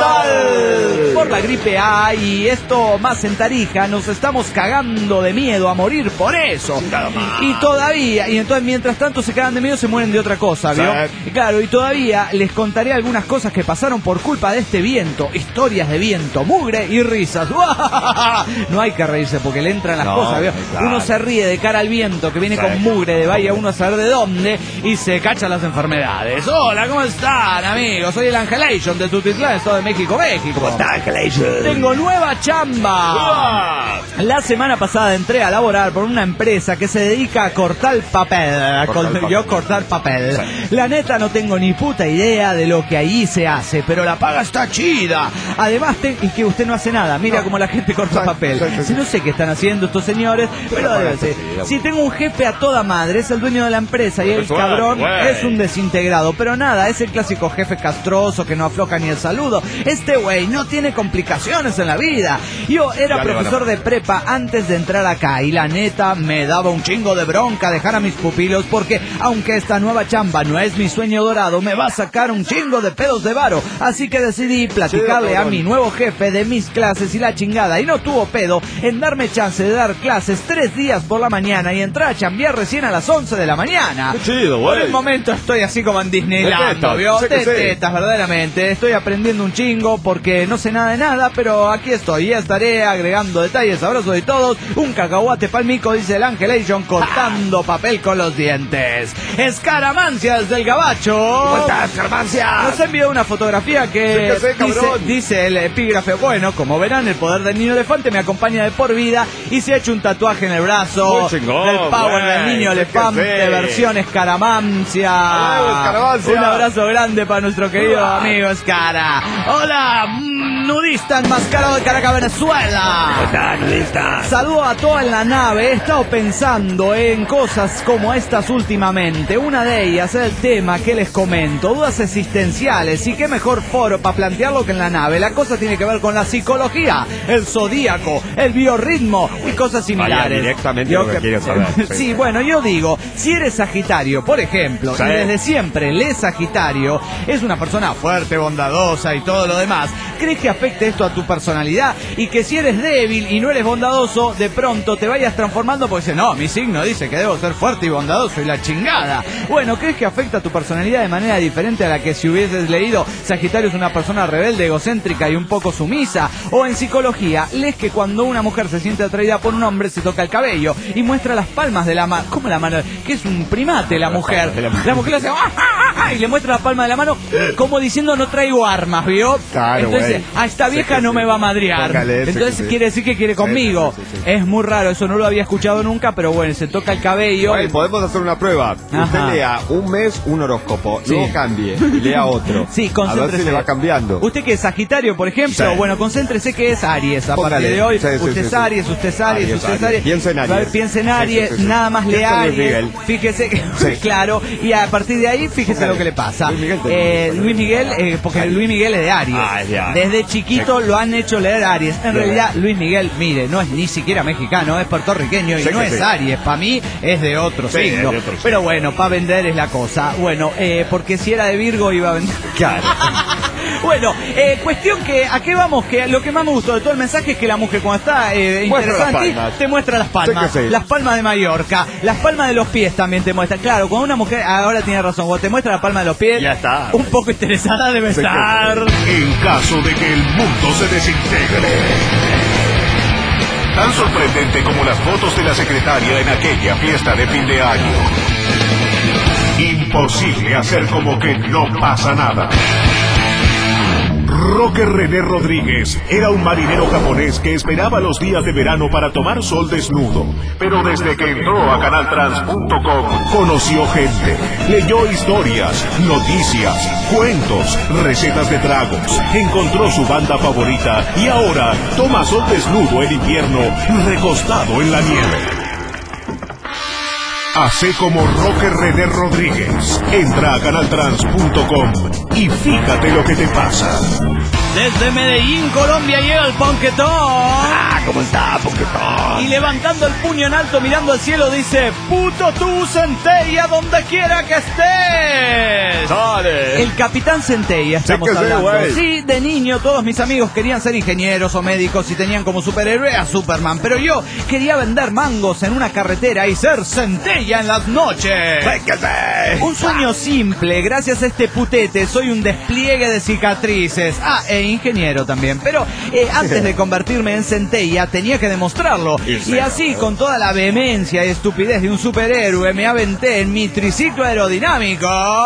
B: total por la gripe A, y esto más en Tarija, nos estamos cagando de miedo a morir por eso. Y todavía, y entonces mientras tanto se cagan de miedo, se mueren de otra cosa, ¿vio?
C: Sí.
B: Y claro, y todavía les contaré algunas cosas que pasaron por culpa de este viento, historias de viento, mugre y risas. No hay que reírse porque le entran las
C: No,
B: cosas, ¿vio?
C: claro.
B: Uno se ríe de cara al viento que viene
C: Sí.
B: con mugre de vaya uno a saber de dónde, y se cachan las enfermedades. Hola, ¿cómo están, amigos? Soy el Angelation de Tutitlán, Estado de México, México.
E: ¿Cómo está, Angelation?
B: Tengo nueva chamba. La semana pasada entré a laborar por una empresa que se dedica a cortar papel. A
C: Cortar
B: col-
C: papel.
B: Yo cortar papel.
C: Sí.
B: La neta no tengo ni puta idea de lo que ahí se hace, pero la paga está chida. Además, te- y que usted no hace nada. Mira
C: No.
B: cómo la gente corta
C: Sí,
B: papel.
C: sí, sí,
B: Si no sé qué están haciendo estos señores, pero
C: paga
B: debe
C: está
B: ser.
C: chida,
B: Si tengo un jefe a toda madre, es el dueño de la empresa, y el
C: Suave,
B: cabrón
C: güey.
B: es un desintegrado. Pero nada, es el clásico jefe castroso que no afloja ni el saludo. Este güey no tiene complicaciones en la vida. Yo era
C: Ya le van a-
B: profesor de prepa antes de entrar acá, y la neta me daba un chingo de bronca dejar a mis pupilos, porque aunque esta nueva chamba no es mi sueño dorado, me va a sacar un chingo de pedos de varo. Así que decidí platicarle
C: Sí,
B: a
C: cabrón.
B: mi nuevo jefe de mis clases y la chingada, y no tuvo pedo en darme chance de dar clases tres días por la mañana y entrar a chambear recién a las once de la mañana.
C: Qué chido, güey.
B: Por el momento estoy así como en
C: De
B: Disneyland,
C: tetas,
B: ¿vio?
C: sé que
B: De
C: sí.
B: tetas, verdaderamente. Estoy aprendiendo un chingo porque no sé nada de nada, pero aquí estoy. Ya estaré agregando detalles. Abrazo de todos. Un cacahuate palmico, dice el Angelation, cortando papel con los dientes. Escaramancia desde el Gabacho.
E: ¿Cómo estás, Carmancia?
B: Nos envió una fotografía que,
C: Sí que sé,
B: dice,
C: cabrón.
B: dice el epígrafe: bueno, como verán, el poder del niño elefante me acompaña de por vida, y se ha hecho un tatuaje en el brazo
C: Muy chingón,
B: del power
C: güey,
B: del niño
C: sí que
B: elefante,
C: sí.
B: versión escaramancia.
C: Bravo, Escaramancia.
B: Un abrazo grande para nuestro querido amigo Escara. Hola, mm, nudista enmascarado de Caracas,
E: ¿Cómo
B: Venezuela.
E: está, nudista?
B: Saludo a toda en la nave. He estado pensando en cosas como estas últimamente. Una de ellas es el tema que les comento, dudas existenciales, y qué mejor foro para plantearlo que en la nave. La cosa tiene que ver con la psicología, el zodíaco, el biorritmo y cosas similares.
C: directamente
B: Yo
C: lo que quiero saber, sí.
B: Sí, bueno, yo digo, si eres Sagitario, por ejemplo,
C: Sí.
B: y desde siempre le Sagitario es una persona fuerte, bondadosa y todo lo demás, ¿crees que a afecte esto a tu personalidad y que si eres débil y no eres bondadoso, de pronto te vayas transformando porque dices, no, mi signo dice que debo ser fuerte y bondadoso y la chingada. Bueno, ¿crees que afecta a tu personalidad de manera diferente a la que si hubieses leído Sagitario es una persona rebelde, egocéntrica y un poco sumisa? O en psicología, lees que cuando una mujer se siente atraída por un hombre se toca el cabello y muestra las palmas de la mano. ¿Cómo la mano? Que es un primate la mujer. La mujer le hace ¡ah, ah, ah! Y le muestra la palma de la mano como diciendo no traigo armas, ¿vio?
C: Claro,
B: entonces,
C: güey.
B: a esta vieja
C: sí
B: no
C: sí.
B: me va a madrear.
C: Póngale,
B: entonces
C: sí, sí.
B: quiere decir que quiere conmigo.
C: Sí, sí, sí, sí.
B: Es muy raro, eso no lo había escuchado nunca, pero bueno, se toca el cabello.
C: Güey, podemos hacer una prueba.
B: Ajá.
C: Usted lea un mes un horóscopo,
B: Sí.
C: luego cambie y lea otro.
B: Sí,
C: a
B: concéntrese.
C: ver si le va cambiando.
B: Usted que es Sagitario, por ejemplo,
C: Sí.
B: bueno, concéntrese que es Aries. A partir
C: Póngale.
B: de hoy,
C: Sí, sí,
B: usted
C: sí,
B: es
C: sí.
B: Aries, usted es Aries,
C: Aries,
B: usted es
C: Aries.
B: Aries.
C: Piensa en Aries.
B: Piensa en
C: Sí,
B: Aries,
C: sí, sí, sí.
B: nada más lea
C: Piensa en Luis
B: Aries.
C: Miguel.
B: Fíjese que,
C: Sí.
B: claro, y a partir de ahí, fíjese
C: Póngale.
B: lo que le pasa.
C: Luis Miguel
B: Eh,
C: también.
B: Luis Miguel, eh, porque Luis Miguel es de Aries.
C: Ah, es de Aries.
B: Desde chiquito lo han hecho leer Aries. En
C: Bien.
B: realidad, Luis Miguel, mire, no es ni siquiera mexicano, es puertorriqueño y
C: Sí,
B: no
C: que
B: es
C: sí.
B: Aries. Para mí es de otro
C: Sí,
B: signo.
C: es de otro signo.
B: Pero bueno, para vender es la cosa. Bueno, eh, porque si era de Virgo iba a vender.
C: Claro.
B: Bueno, eh, cuestión que, ¿a qué vamos? Que lo que más me gustó de todo el mensaje es que la mujer cuando está eh,
C: Muestra
B: interesada
C: las
B: en ti,
C: palmas.
B: te muestra las palmas.
C: Sí que sí.
B: Las palmas de Mallorca, las palmas de los pies también te muestra. Claro, cuando una mujer, ahora tiene razón, cuando te muestra la palma de los pies,
C: Ya está.
B: un poco interesada debe
C: Sí que
B: estar.
A: En caso de que el mundo se desintegre. Tan sorprendente como las fotos de la secretaria en aquella fiesta de fin de año. Imposible hacer como que no pasa nada. Roque René Rodríguez era un marinero japonés que esperaba los días de verano para tomar sol desnudo. Pero desde que entró a canal trans punto com conoció gente, leyó historias, noticias, cuentos, recetas de tragos, encontró su banda favorita y ahora toma sol desnudo en invierno recostado en la nieve. Hace como Roque René Rodríguez. Entra a canal trans punto com y fíjate lo que te pasa.
B: Desde Medellín, Colombia, llega el Ponquetón.
E: Ah, ¿cómo está, Ponquetón?
B: Y levantando el puño en alto, mirando al cielo, dice: puto tú, Centella, donde quiera que estés.
C: Dale.
B: El Capitán Centella, estamos
C: Sí que sí,
B: hablando.
C: güey.
B: Sí, de niño todos mis amigos querían ser ingenieros o médicos y tenían como superhéroe a Superman. Pero yo quería vender mangos en una carretera y ser Centella en las noches.
E: ¡Véngase!
B: Un sueño simple, gracias a este putete soy un despliegue de cicatrices. Ah, e ingeniero también. Pero eh, antes de convertirme en Centella tenía que demostrarlo. Y así, con toda la vehemencia y estupidez de un superhéroe, me aventé en mi triciclo aerodinámico.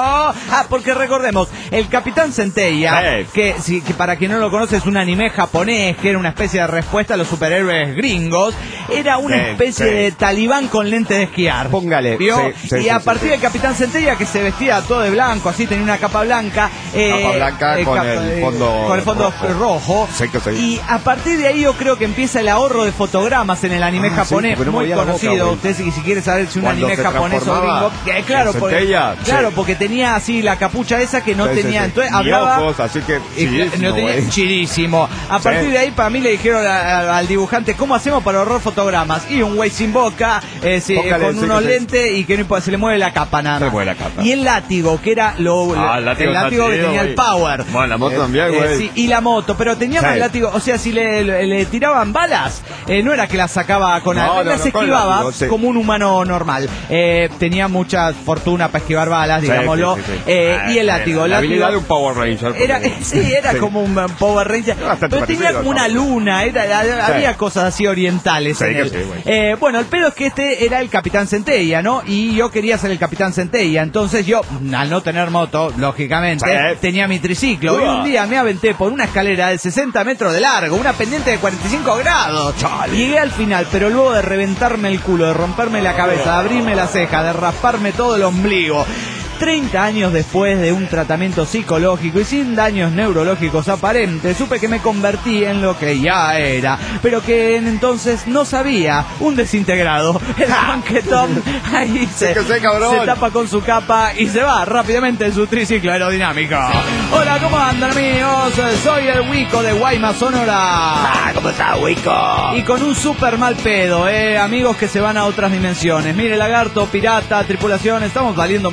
B: Ah, porque recordemos, el Capitán Centella,
C: Sí.
B: que, si, que para quien no lo conoce es un anime japonés, que era una especie de respuesta a los superhéroes gringos, era una
C: Sí,
B: especie
C: sí.
B: de talibán con lente de esquiar.
C: Póngale.
B: ¿Vio?
C: Sí, sí,
B: y
C: sí,
B: a
C: sí,
B: partir
C: sí.
B: del Capitán Centella, que se vestía todo de blanco, así tenía una capa blanca. eh,
C: Capa blanca
B: eh,
C: con
B: capa-
C: el
B: eh,
C: fondo
B: con el fondo
C: rojo.
B: rojo.
C: Sí, que sí.
B: Y a partir de ahí yo creo que empieza el ahorro de fotogramas en el anime
C: Ah,
B: japonés,
C: sí, porque no
B: muy
C: movía la boca,
B: conocido.
C: güey.
B: Usted si, si quiere saber si un
C: Cuando
B: anime
C: se
B: japonés o
C: transformaba
B: gringo, eh, claro,
C: en
B: porque,
C: Centella,
B: claro,
C: sí.
B: porque tenía así la capucha esa que no
C: Sí, sí,
B: tenía,
C: sí.
B: entonces
C: Ni
B: hablaba
C: ojos, así que
B: y
C: chidísimo,
B: no tenía-
C: güey.
B: chidísimo. A
C: Sí.
B: partir de ahí para mí le dijeron a- a- al dibujante cómo hacemos para ahorrar fotogramas. Y un güey sin boca, eh, sí,
C: Póngale,
B: con
C: sí,
B: unos
C: que sí.
B: lentes y que no importa, se le mueve la capa nada
C: Se
B: más.
C: mueve la capa.
B: Y el látigo, que era lo,
C: Ah, el látigo
B: el
C: está
B: látigo que
C: chido,
B: tenía
C: güey.
B: el power.
C: Bueno, la moto
B: Eh,
C: también,
B: eh,
C: güey.
B: sí, y la moto, pero tenía
C: Sí.
B: más látigo, o sea, si le, le- le tiraban balas, eh, no era que las sacaba con
C: No,
B: algo,
C: no,
B: las
C: no, con
B: esquivaba
C: látigo, sí.
B: como un humano normal. Eh, tenía mucha fortuna para esquivar balas,
C: Sí,
B: digámoslo.
C: sí, sí, sí.
B: Eh,
C: Ah,
B: y el látigo,
C: La
B: el látigo
C: habilidad de un Power Ranger.
B: era,
C: porque-
B: sí, era
C: Sí.
B: como un Power Ranger,
C: Bastante
B: pero tenía
C: parecido,
B: como una
C: ¿no?
B: luna, era, era-
C: Sí.
B: había cosas así orientales
C: Sí,
B: en
C: que
B: él.
C: sí, güey.
B: Eh, bueno, el pedo es que este era el Capitán Centella, ¿no? Y yo quería ser el Capitán Centella, entonces yo, al no tener moto, lógicamente,
C: Sí.
B: tenía mi triciclo. Y
C: Uah.
B: un día me aventé por una escalera de sesenta metros de largo, una pendiente de cuarenta y cinco grados. Llegué al final, pero luego de reventarme el culo, de romperme la cabeza, de abrirme la ceja, de rasparme todo el ombligo, treinta años después de un tratamiento psicológico y sin daños neurológicos aparentes, supe que me convertí en lo que ya era, pero que en entonces no sabía, un desintegrado. El banquetón ahí se,
C: que sé, cabrón.
B: se tapa con su capa y se va rápidamente en su triciclo aerodinámico. Hola, ¿cómo andan, amigos? Soy el Wico de Guaymas, Sonora.
E: Ah, ¿cómo está, Wico?
B: Y con un super mal pedo, eh, amigos que se van a otras dimensiones. Mire, lagarto, pirata, tripulación, estamos valiendo madres. Este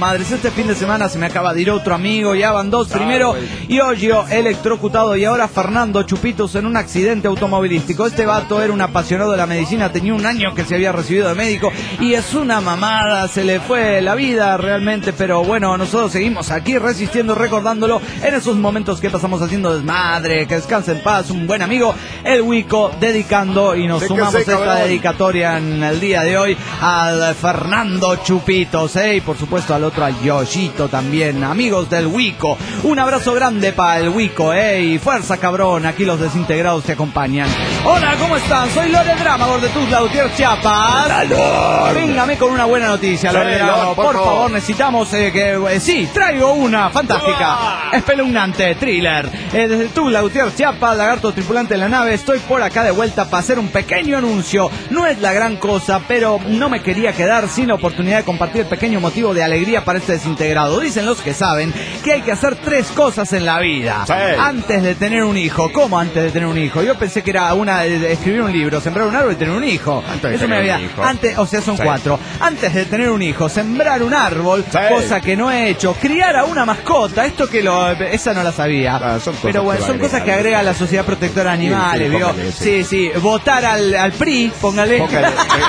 B: este fin de semana se me acaba de ir otro amigo, ya van dos primero, y Hoyo electrocutado, y ahora Fernando Chupitos en un accidente automovilístico. Este vato era un apasionado de la medicina, tenía un año que se había recibido de médico, y es una mamada, se le fue la vida realmente, pero bueno, nosotros seguimos aquí resistiendo, recordándolo en esos momentos que pasamos haciendo desmadre. Que descanse en paz, un buen amigo, el Wico, dedicando, y nos
C: Sí,
B: sumamos
C: sí,
B: esta
C: cabrón.
B: dedicatoria en el día de hoy al Fernando Chupitos, ¿eh? Y por supuesto al otro, al Yoshito también, amigos del Wico. Un abrazo grande para el Wico, ¿eh? Y fuerza, cabrón, aquí los desintegrados te acompañan. Hola, ¿cómo están? Soy Lore Dramador de Tuzla Gutiérrez, Chiapas.
E: ¡Calor!
B: Véngame con una buena noticia,
C: Sí,
B: Lore Dramador,
C: Lord,
B: por,
C: por
B: favor.
C: favor.
B: Necesitamos eh, que... eh, sí, traigo una fantástica,
C: ¡Uah!
B: espeluznante thriller. Eh, desde Tuzla Gutiérrez, Chiapas, lagarto tripulante en la nave, estoy por acá de vuelta para hacer un pequeño anuncio. No es la gran cosa, pero no me quería quedar sin la oportunidad de compartir el pequeño motivo de alegría para este desintegrado. Dicen los que saben que hay que hacer tres cosas en la vida
C: Sí.
B: antes de tener un hijo. ¿Cómo antes de tener un hijo? Yo pensé que era una de escribir un libro, sembrar un árbol y tener un hijo.
C: Antes de
B: Eso me
C: tener
B: había...
C: un hijo.
B: Antes, o sea, son
C: Sí.
B: cuatro. Antes de tener un hijo, sembrar un árbol,
C: Sí.
B: cosa que no he hecho. Criar a una mascota, esto que lo... Esa no la sabía.
C: Ah, son cosas
B: pero bueno,
C: que
B: son
C: va
B: cosas que
C: agregando.
B: agrega la Sociedad Protectora de
C: Sí,
B: Animales,
C: sí,
B: ¿vio?
C: póngale,
B: Sí,
C: sí.
B: sí. Votar al, al P R I, póngale.
C: Póngale.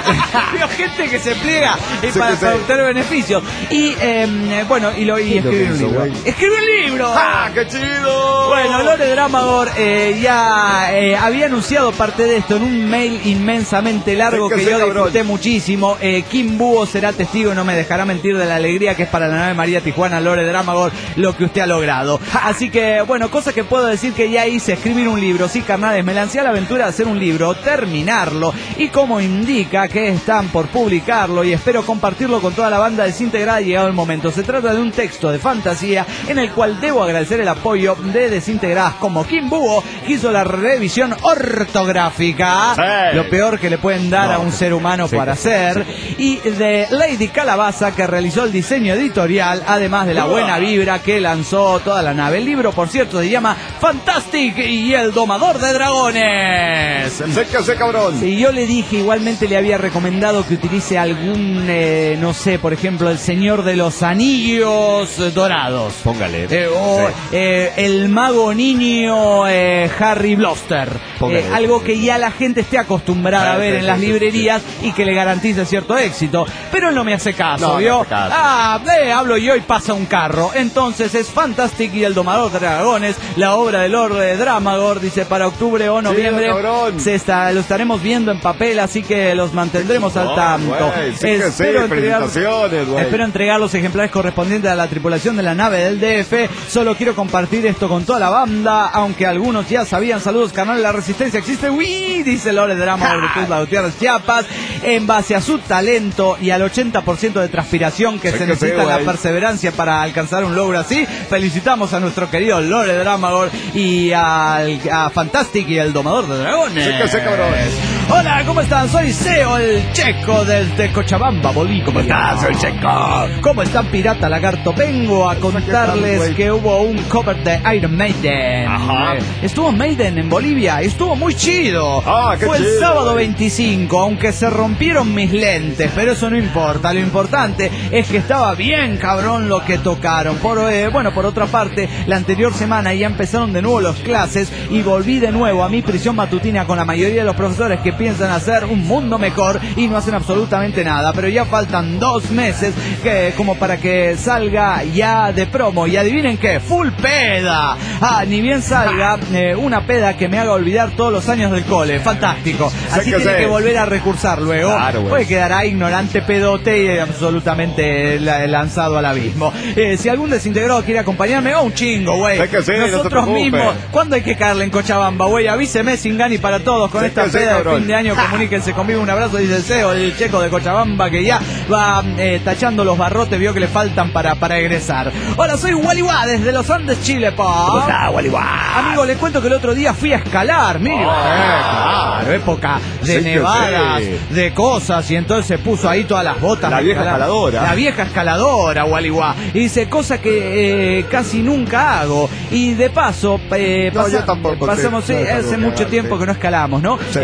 B: Vio gente que se pliega y
C: Sí,
B: para,
C: que sí.
B: para obtener beneficios. Y, eh, bueno, y, lo, y
C: ¿Qué es lo
B: escribir
C: que
B: un
C: hizo,
B: libro.
C: güey?
B: ¡Escribir un libro!
C: ¡Ah, qué chido!
B: Bueno, Lore Dramador eh, ya eh, había anunciado parte de esto en un mail inmensamente largo
C: Es que
B: que
C: sí,
B: yo
C: cabrón.
B: disfruté muchísimo. Eh, Kim Búho será testigo y no me dejará mentir de la alegría que es para la nave María Tijuana, Lore Dramador, lo que usted ha logrado. Así que, bueno, cosa que puedo decir que ya hice, escribir un libro. Sí, carnales, me lancé a la aventura de hacer un libro, terminarlo, y como indica que están por publicarlo, y espero compartirlo con toda la banda desintegrada llegado el momento. Se trata de un texto de fantasía en el cual debo agradecer el apoyo de desintegradas como Kim Búho, que hizo la revisión ortográfica,
C: Sí.
B: lo peor que le pueden dar
C: No,
B: a un ser humano
C: sí,
B: para
C: sí,
B: hacer, y de Lady Calabaza, que realizó el diseño editorial, además de la buena vibra que lanzó toda la nave. El libro, por cierto, se llama Fantastic y el domador de dragones.
C: Sé que sé, cabrón.
B: Y yo le dije, igualmente le había recomendado que utilice algún, eh, no sé, por ejemplo, el Señor de los Anillos Dorados.
C: Póngale.
B: Eh, o
C: Sí.
B: eh, el mago niño eh, Harry Bloster.
C: Póngale.
B: Eh, algo que ya la gente esté acostumbrada
C: Sí,
B: a ver
C: sí,
B: en las
C: sí, sí,
B: librerías y que le garantice cierto éxito. Pero él no me hace caso,
C: No, no
B: ¿vio?
C: hace caso.
B: Ah, eh, hablo yo y pasa un carro. Entonces es Fantastic y el domador de dragones, la obra de Lord Dramador, dice, para octubre o noviembre.
C: cabrón.
B: Se está, lo estaremos viendo en papel, así que los mantendremos al
C: No,
B: tanto.
C: güey, sí que sí,
B: entregar,
C: felicitaciones, güey.
B: espero entregar los ejemplares correspondientes a la tripulación de la nave del D F. Solo quiero compartir esto con toda la banda, aunque algunos ya sabían. Saludos, canal La Resistencia existe. Uy, dice Lore Dramador de Tuzla Gutiérrez, Chiapas, en base a su talento y al ochenta por ciento de transpiración que
C: Sí
B: se
C: que sí,
B: necesita, la
C: güey.
B: perseverancia para alcanzar un logro así. Felicitamos a nuestro querido Lore Dramador y al, a Fantastic y el domador de dragones.
C: Sí que sí, cabrón.
B: Hola, ¿cómo están? Soy Seo, el checo desde Cochabamba, Bolivia.
E: ¿Cómo estás? Soy Checo.
B: ¿Cómo están, Pirata Lagarto? Vengo a contarles
C: güey?
B: que hubo un cover de Iron Maiden.
C: Ajá.
B: Eh, Estuvo Maiden en Bolivia, estuvo muy chido.
C: Ah, qué
B: Fue el
C: chido,
B: sábado
C: güey.
B: veinticinco, aunque se rompieron mis lentes, pero eso no importa. Lo importante es que estaba bien cabrón lo que tocaron. Por, eh, bueno, por otra parte, la anterior semana ya empezaron de nuevo las clases y volví de nuevo a mi prisión matutina con la mayoría de los profesores que piensan hacer un mundo mejor y no hacen absolutamente nada. Pero ya faltan dos meses que, como para que salga ya de promo. Y adivinen qué, full peda. Ah, ni bien salga eh, una peda que me haga olvidar todos los años del cole. Fantástico. Así
C: que
B: tiene
C: sí.
B: que volver a recursar luego.
C: Claro, güey.
B: Puede quedar ahí ignorante, pedote y absolutamente la- lanzado al abismo. Eh, si algún desintegrado quiere acompañarme, oh, un chingo, güey.
C: Sé que sí, no te
B: Nosotros
C: preocupes.
B: mismos. ¿Cuándo hay que caerle en Cochabamba, güey? Avíseme, sin gani para todos con
C: Sé
B: esta
C: que sí,
B: peda de
C: cabrón.
B: fin de año. Comuníquense conmigo. Un abrazo, dice el Seo, el checo de Cochabamba, que ya va eh, tachando los barrotes, vio que le faltan para, para egresar. Hola, soy Waliwa desde los Andes, Chile, pa.
E: ¿Cómo estás, Waliwa?
B: Amigo, les cuento que el otro día fui a escalar, mire,
C: Ah,
B: eh, claro, época de
C: sí que
B: nevadas,
C: sí.
B: de cosas, y entonces se puso ahí todas las botas.
C: La
B: de
C: vieja
B: escalar.
C: escaladora.
B: La vieja escaladora, Waliwa. Y dice, cosa que eh, casi nunca hago. Y de paso, eh,
C: No,
B: pasa-
C: yo tampoco,
B: pasamos,
C: sí,
B: sí,
C: no es algo
B: hace
C: que
B: mucho
C: haga,
B: tiempo
C: sí.
B: que no escalamos, ¿no?
C: Sí.
B: Eh, pasando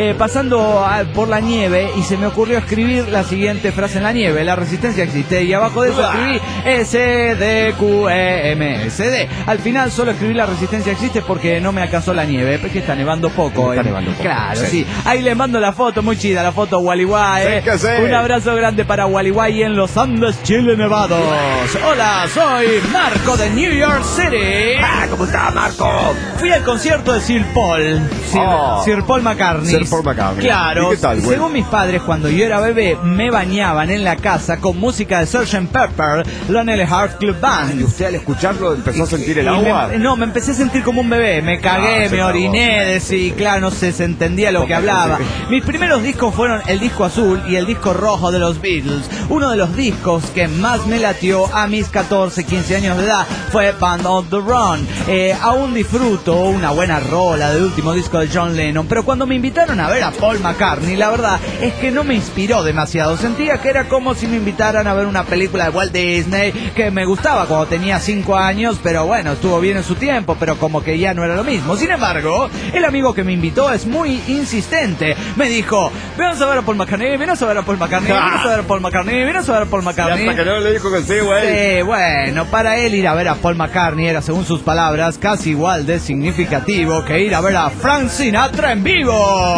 B: caminando a, por la nieve y se me ocurrió escribir la siguiente frase en la nieve: la resistencia existe, y abajo de eso escribí S D Q E M S D. Al final solo escribí la resistencia existe porque no me alcanzó la nieve, porque está nevando poco.
C: Está
B: eh.
C: nevando poco.
B: Claro, sí.
C: Sí.
B: Ahí les mando la foto, muy chida la foto, Gualeguay.
C: Sí
B: eh.
C: que sí.
B: Un abrazo grande para Gualeguay en los Andes, Chile, Nevados. Hola, soy Marco de New York City.
E: Ah, ¿cómo está, Marco?
B: Fui al concierto de Sir Paul, Sir,
C: Oh.
B: Sir Paul McCartney.
C: Sir Paul McCartney.
B: Claro.
C: ¿Y qué tal, güey?
B: Según mis padres, cuando yo era bebé, me bañaban en la casa con música de sergeant Pepper, Lonely Hearts Club
C: ¿Y
B: Band.
C: usted al escucharlo empezó a sentir el
B: Y
C: agua?
B: me- no, me empecé a sentir como un bebé. Me cagué,
C: Ah, se
B: me
C: cagó.
B: oriné, decí, claro, no sé, se entendía lo que hablaba. Mis primeros discos fueron el disco azul y el disco rojo de los Beatles. Uno de los discos que más me latió a mis catorce, quince años de edad fue Band on the Run. Eh, aún disfruto una buena rola del último disco de John Lennon, pero cuando me invitaron a ver a Paul McCartney, la verdad es que no me inspiró demasiado. Sentía que era como si me invitaran a ver una película de Walt Disney, que me gustaba cuando tenía cinco años, pero bueno, estuvo bien en su tiempo, pero como que ya no era lo mismo. Sin embargo, el amigo que me invitó es muy insistente. Me dijo: vamos a ver a Paul McCartney, vamos a ver a Paul McCartney, vamos a ver a Paul McCartney, vamos a ver a Paul
C: Y
B: McCartney.
C: hasta que no le dijo que sí, güey.
B: Sí, bueno, para él ir a ver a Paul McCartney era, según sus palabras, casi igual de significativo que ir a ver a Frank Sinatra en vivo.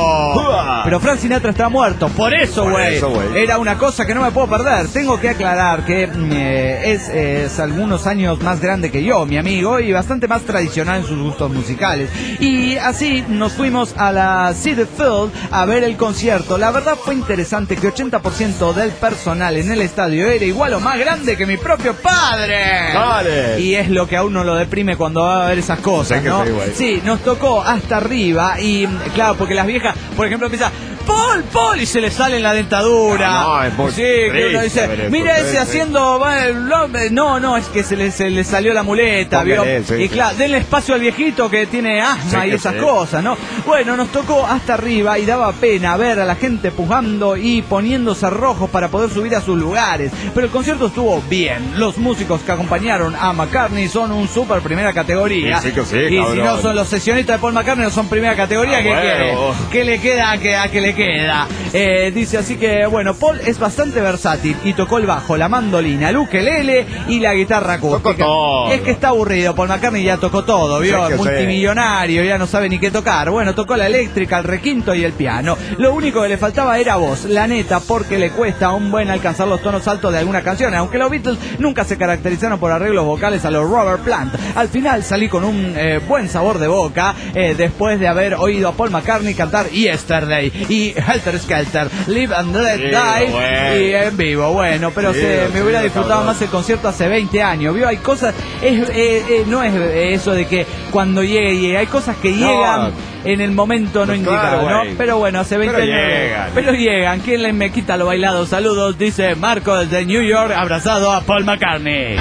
C: Uah.
B: Pero Frank Sinatra está muerto, por eso,
C: Por
B: güey.
C: eso, güey.
B: Era una cosa que no me puedo perder. Tengo que aclarar que mm, eh, es, eh, es algunos años más grande que yo, mi amigo, y bastante más tradicional en sus gustos musicales. Y así nos fuimos a la Citi Field a ver el concierto. La verdad fue interesante que ochenta por ciento del personal en el estadio era igual o más grande que mi propio padre.
C: Dale.
B: Y es lo que a uno lo deprime cuando va a ver esas cosas,
C: Sí que
B: ¿no?
C: sí, güey.
B: Sí, nos tocó hasta arriba y, claro, porque las viejas, por ejemplo, empiezan: Paul, Paul, y se le sale la dentadura.
C: No, no, es muy
B: sí, que uno
C: triste
B: dice:
C: ver eso,
B: mira
C: sí,
B: ese
C: sí.
B: haciendo, va, el hombre". No, no, es que se le, se le salió la muleta, ¿vio?
C: Póngale, sí,
B: y
C: sí.
B: claro, denle espacio al viejito que tiene asma
C: Sí,
B: y
C: que
B: esas
C: sí.
B: cosas, ¿no? Bueno, nos tocó hasta arriba y daba pena ver a la gente pujando y poniéndose rojos para poder subir a sus lugares. Pero el concierto estuvo bien. Los músicos que acompañaron a McCartney son un super primera categoría.
C: Sí, sí que sí,
B: y
C: cabrón.
B: si no son los sesionistas de Paul McCartney, no son primera categoría,
C: Ah,
B: ¿qué
C: bueno.
B: quiere? ¿Qué le queda a que, a que le queda? Eh, dice así que, bueno, Paul es bastante versátil y tocó el bajo, la mandolina, el ukelele y la guitarra acústica.
C: todo.
B: Es que está aburrido, Paul McCartney ya tocó todo, ¿vio?
C: Sí que
B: Es multimillonario, ya no sabe ni qué tocar. Bueno, tocó la eléctrica, el requinto y el piano. Lo único que le faltaba era voz, la neta, porque le cuesta un buen alcanzar los tonos altos de algunas canciones, aunque los Beatles nunca se caracterizaron por arreglos vocales a los Robert Plant. Al final salí con un eh, buen sabor de boca eh, después de haber oído a Paul McCartney cantar Yesterday y Helter Skelter, Live and Let
C: Sí,
B: Die
C: bueno.
B: y en vivo. Bueno, pero
C: Sí,
B: se, me hubiera
C: sí,
B: disfrutado
C: cabrón.
B: más el concierto hace veinte años, ¿vio? Hay cosas, es, eh, eh, no es eso de que cuando llegue, llegue. Hay cosas que llegan en el momento no
C: Pues
B: indicado,
C: claro,
B: ¿no?
C: güey.
B: Pero bueno, hace veinte
C: Pero
B: años.
C: llegan.
B: Pero llegan. ¿Quién le me quita lo bailado? Saludos, dice Marco desde New York, abrazado a Paul McCartney.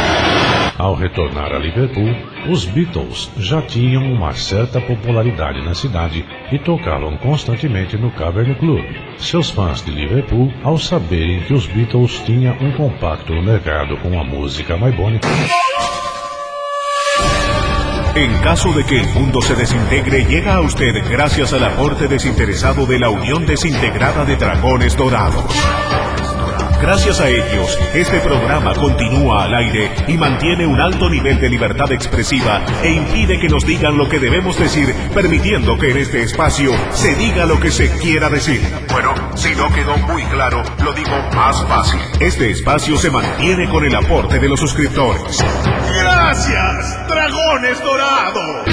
H: Ao retornar a Liverpool, os Beatles já tinham uma certa popularidade na cidade e tocavam constantemente no Cavern Club. Seus fãs de Liverpool, ao saberem que os Beatles tinham um compacto no mercado com a música mais bonita.
A: En caso de que el mundo se desintegre, llega a usted gracias al aporte desinteresado de la Unión Desintegrada de Dragones Dorados. Gracias a ellos, este programa continúa al aire y mantiene un alto nivel de libertad expresiva e impide que nos digan lo que debemos decir, permitiendo que en este espacio se diga lo que se quiera decir. Bueno, si no quedó muy claro, lo digo más fácil. Este espacio se mantiene con el aporte de los suscriptores. ¡Gracias, Dragones Dorados!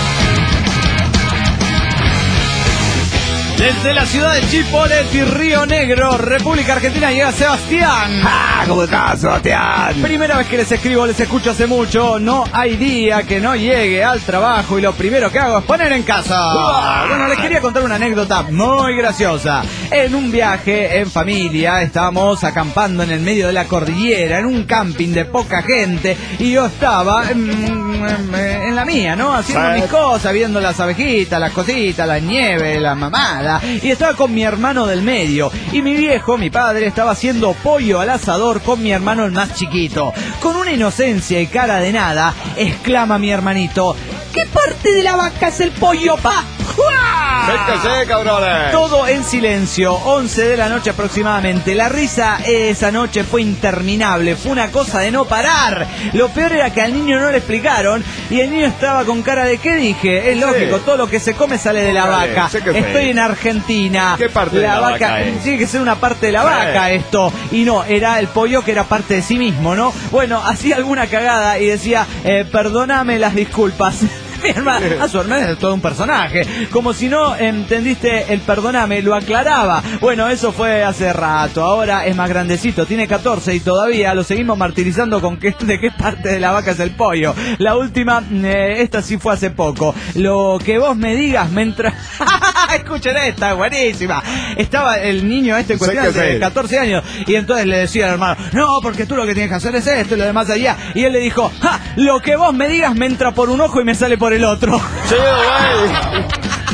B: Desde la ciudad de Chipoleti, Río Negro, República Argentina, llega Sebastián.
E: Ah, ¿cómo estás, Sebastián?
B: Primera vez que les escribo, les escucho hace mucho. No hay día que no llegue al trabajo y lo primero que hago es poner en casa. Bueno, les quería contar una anécdota muy graciosa. En un viaje en familia, estábamos acampando en el medio de la cordillera, en un camping de poca gente, y yo estaba en, en, en la mía, ¿no? Haciendo
C: Sí.
B: mis cosas, viendo las abejitas, las cositas, la nieve, la mamada, y estaba con mi hermano del medio, y mi viejo, mi padre, estaba haciendo pollo al asador con mi hermano el más chiquito. Con una inocencia y cara de nada, exclama mi hermanito: ¿qué parte de la vaca es el pollo, pa? ¡Jua!
C: Seca, seca, cabrones.
B: Todo en silencio, once de la noche aproximadamente. La risa esa noche fue interminable, fue una cosa de no parar. Lo peor era que al niño no le explicaron y el niño estaba con cara de ¿qué dije? Es lógico, todo lo que se come sale de la
C: Vale,
B: vaca.
C: sé que
B: Estoy
C: sé.
B: en Argentina.
C: ¿Qué parte de la vaca es?
B: Tiene que ser una parte de la vaca esto. Y no, era el pollo que era parte de sí mismo, ¿no? Bueno, hacía alguna cagada y decía, eh, perdóname las disculpas. Mi hermana, a su hermana es todo un personaje. Como si no entendiste el perdóname, lo aclaraba. Bueno, eso fue hace rato. Ahora es más grandecito, tiene catorce y todavía lo seguimos martirizando con que, de qué parte de la vaca es el pollo. La última, eh, esta sí fue hace poco. Lo que vos me digas mientras... Escuchen esta, buenísima. Estaba el niño este en cuestión de catorce años y entonces le decía al hermano, no, porque tú lo que tienes que hacer es esto y lo demás allá. Y él le dijo, ja, lo que vos me digas me entra por un ojo y me sale por el otro.
C: Sí, güey.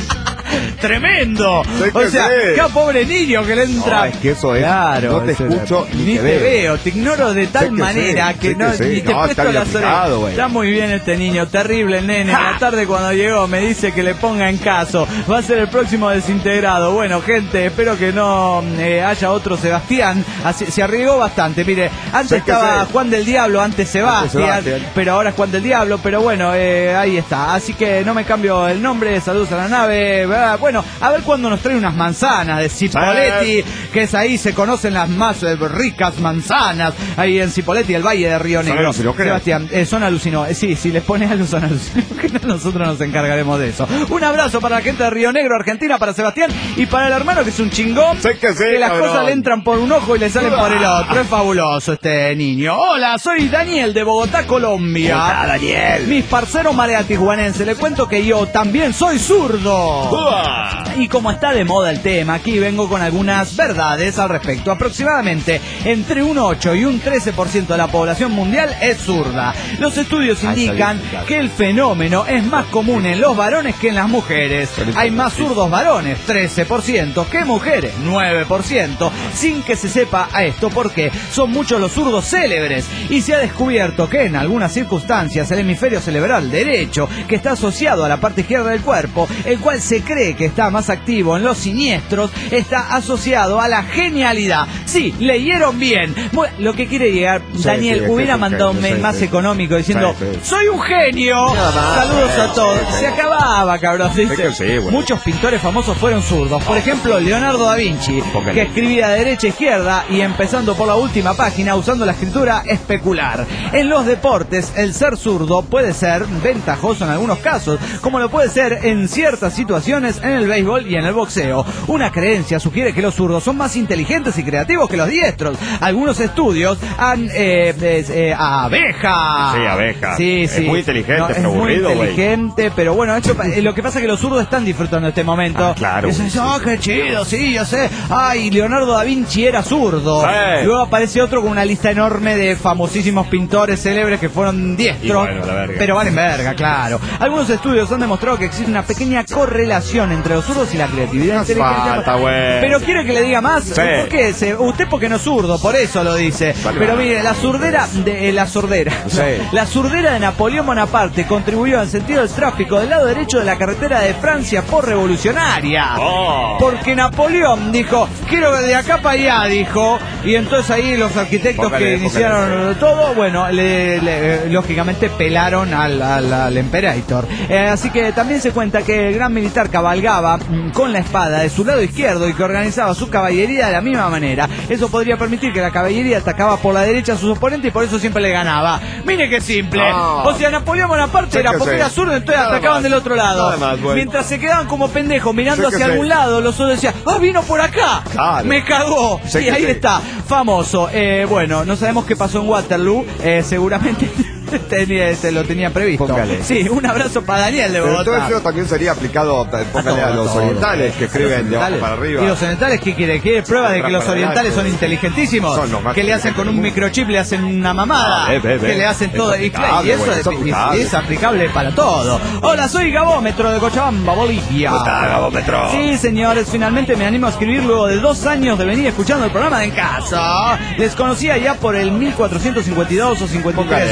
B: Tremendo.
C: Sí,
B: O sea,
C: sí.
B: qué pobre niño que le entra.
C: No, es que eso es.
B: Claro,
C: no te
B: eso
C: escucho
B: era-
C: ni,
B: ni
C: te,
B: te
C: veo.
B: veo, te ignoro de tal
C: Sí que
B: manera
C: sí,
B: que
C: sí
B: no
C: que sí.
B: ni te
C: No, está
B: presto
C: bien
B: las
C: aplicado,
B: orejas.
C: güey.
B: Está muy bien este niño, terrible el nene. A la tarde cuando llegó me dice que le ponga en caso. Va a ser el próximo desintegrado. Bueno, gente, espero que no eh, haya otro Sebastián. Así, se arriesgó bastante. Mire, antes
C: Sí que
B: estaba
C: sí.
B: Juan del Diablo, antes Sebastián,
C: Sebastián.
B: pero ahora es Juan del Diablo. Pero bueno, eh, ahí está. Así que no me cambio el nombre. Saludos a la nave. Ah, bueno, a ver cuándo nos trae unas manzanas de Cipolletti, que es ahí, se conocen las más eh, ricas manzanas, ahí en Cipolletti, el Valle de Río
C: Son
B: Negro.
C: alucinógenas.
B: Sebastián, eh, son alucinógenas. Sí, si les pones algo son alucinógenas, nosotros nos encargaremos de eso. Un abrazo para la gente de Río Negro, Argentina, para Sebastián y para el hermano que es un chingón,
C: Sé que sí,
B: las
C: cabrón.
B: cosas le entran por un ojo y le salen por el otro. Es fabuloso este niño. Hola, soy Daniel de Bogotá, Colombia.
C: Hola, Daniel.
B: Mis parceros mareatijuanenses, le cuento que yo también soy zurdo.
C: Uah.
B: Y como está de moda el tema, aquí vengo con algunas verdades al respecto. Aproximadamente entre un ocho y un trece por ciento de la población mundial es zurda. Los estudios
C: Ay,
B: indican
C: sabía,
B: que el fenómeno es más común en los varones que en las mujeres. Hay más zurdos varones, trece por ciento, que mujeres, nueve por ciento, sin que se sepa a esto porque son muchos los zurdos célebres y se ha descubierto que en algunas circunstancias el hemisferio cerebral derecho, que está asociado a la parte izquierda del cuerpo, el cual se cree que está más activo en los siniestros, está asociado a la genialidad. Sí, leyeron bien. Bueno, lo que quiere llegar,
C: Sí,
B: Daniel,
C: sí, es
B: hubiera
C: que es un
B: mandado un
C: genio,
B: mail
C: sí,
B: más
C: sí.
B: económico diciendo,
C: Sí, sí.
B: soy un genio.
C: Nada más.
B: Saludos a
C: Sí,
B: todos.
C: sí.
B: Se acababa, cabrón. Dice.
C: que sí, bueno.
B: Muchos pintores famosos fueron zurdos. Por ejemplo, Leonardo da Vinci,
C: Póngale.
B: que escribía de derecha a izquierda y empezando por la última página usando la escritura especular. En los deportes, el ser zurdo puede ser ventajoso en algunos casos, como lo puede ser en ciertas situaciones en el béisbol y en el boxeo. Una creencia sugiere que los zurdos son más inteligentes y creativos que los diestros. Algunos estudios han... Eh, eh, eh, abeja.
C: Sí, abeja.
B: Sí,
C: Es
B: sí.
C: muy inteligente,
B: No,
C: pero
B: es muy
C: aburrido, güey.
B: inteligente, pero bueno, esto, eh, lo que pasa es que los zurdos están disfrutando de este momento.
C: Ah, claro,
B: Y dicen,
C: güey,
B: oh, qué chido, sí, yo sé. Ay, Leonardo da Vinci era zurdo.
C: Sí.
B: Luego aparece otro con una lista enorme de famosísimos pintores célebres que fueron diestros.
C: Y bueno, la verga.
B: Pero valen verga, claro. Algunos estudios han demostrado que existe una pequeña correlación entre los zurdos y la creatividad.
C: No hace
B: inteligencia.
C: falta, güey.
B: Pero quiere que le diga más.
C: Sí.
B: ¿Por qué? Se- usted porque no es zurdo, por eso lo dice.
C: Vale,
B: Pero
C: vale.
B: mire, la surdera de eh, la sordera.
C: Sí.
B: La surdera de Napoleón Bonaparte contribuyó al sentido del tráfico del lado derecho de la carretera de Francia por revolucionaria.
C: Oh.
B: Porque Napoleón dijo, quiero de acá para allá, dijo. Y entonces ahí los arquitectos
C: Póngale,
B: que
C: póngale,
B: iniciaron todo, bueno, le, le- lógicamente pelaron al, al, al Imperator. Eh, así que también se cuenta que el gran militar cabalgaba mm, con la espada de su lado izquierdo y que organizaba su caballería de la misma manera. Eso podría permitir que la caballería atacaba por la derecha a sus oponentes y por eso siempre le ganaba. Mire qué simple.
C: No.
B: O sea, Napoleón Bonaparte
C: Sé
B: era
C: que
B: porque
C: sí.
B: era zurdo, entonces
C: Nada
B: atacaban
C: más.
B: del otro lado.
C: Nada más, güey.
B: Mientras se quedaban como pendejos mirando
C: Sé que
B: hacia
C: sí.
B: algún lado, los otros decían, ah, vino por acá.
C: Claro.
B: Me cagó.
C: Sé
B: Sí,
C: que
B: ahí
C: sí.
B: está. Famoso. Eh, bueno, no sabemos qué pasó en Waterloo. Eh, seguramente tenía, este, lo tenía previsto.
C: Póngale.
B: Sí, un abrazo para Daniel de
C: Pero todo
B: Bogotá.
C: eso también sería aplicado, eh, póngale a,
B: todo,
C: los
B: todo.
C: orientales que escriben de abajo para arriba.
B: ¿Y los orientales qué quiere? ¿Quiere prueba de que los
C: para
B: orientales son
C: adelante.
B: inteligentísimos?
C: Son los más
B: Que le hacen con un
C: inteligentes del
B: microchip, le hacen una mamada.
C: Ah, ve, ve, ve.
B: Que le hacen
C: Es
B: todo. Y, claro, y
C: aplicable,
B: eso
C: güey,
B: es,
C: es aplicable.
B: es aplicable para todo. Hola, soy Gabómetro de Cochabamba, Bolivia.
C: ¿Cómo está, Gabómetro?
B: Sí, señores, finalmente me animo a escribir luego de dos años de venir escuchando el programa de En Casa. Les conocía ya por el mil cuatrocientos cincuenta y dos o cincuenta y tres,
C: Póngale.
B: julio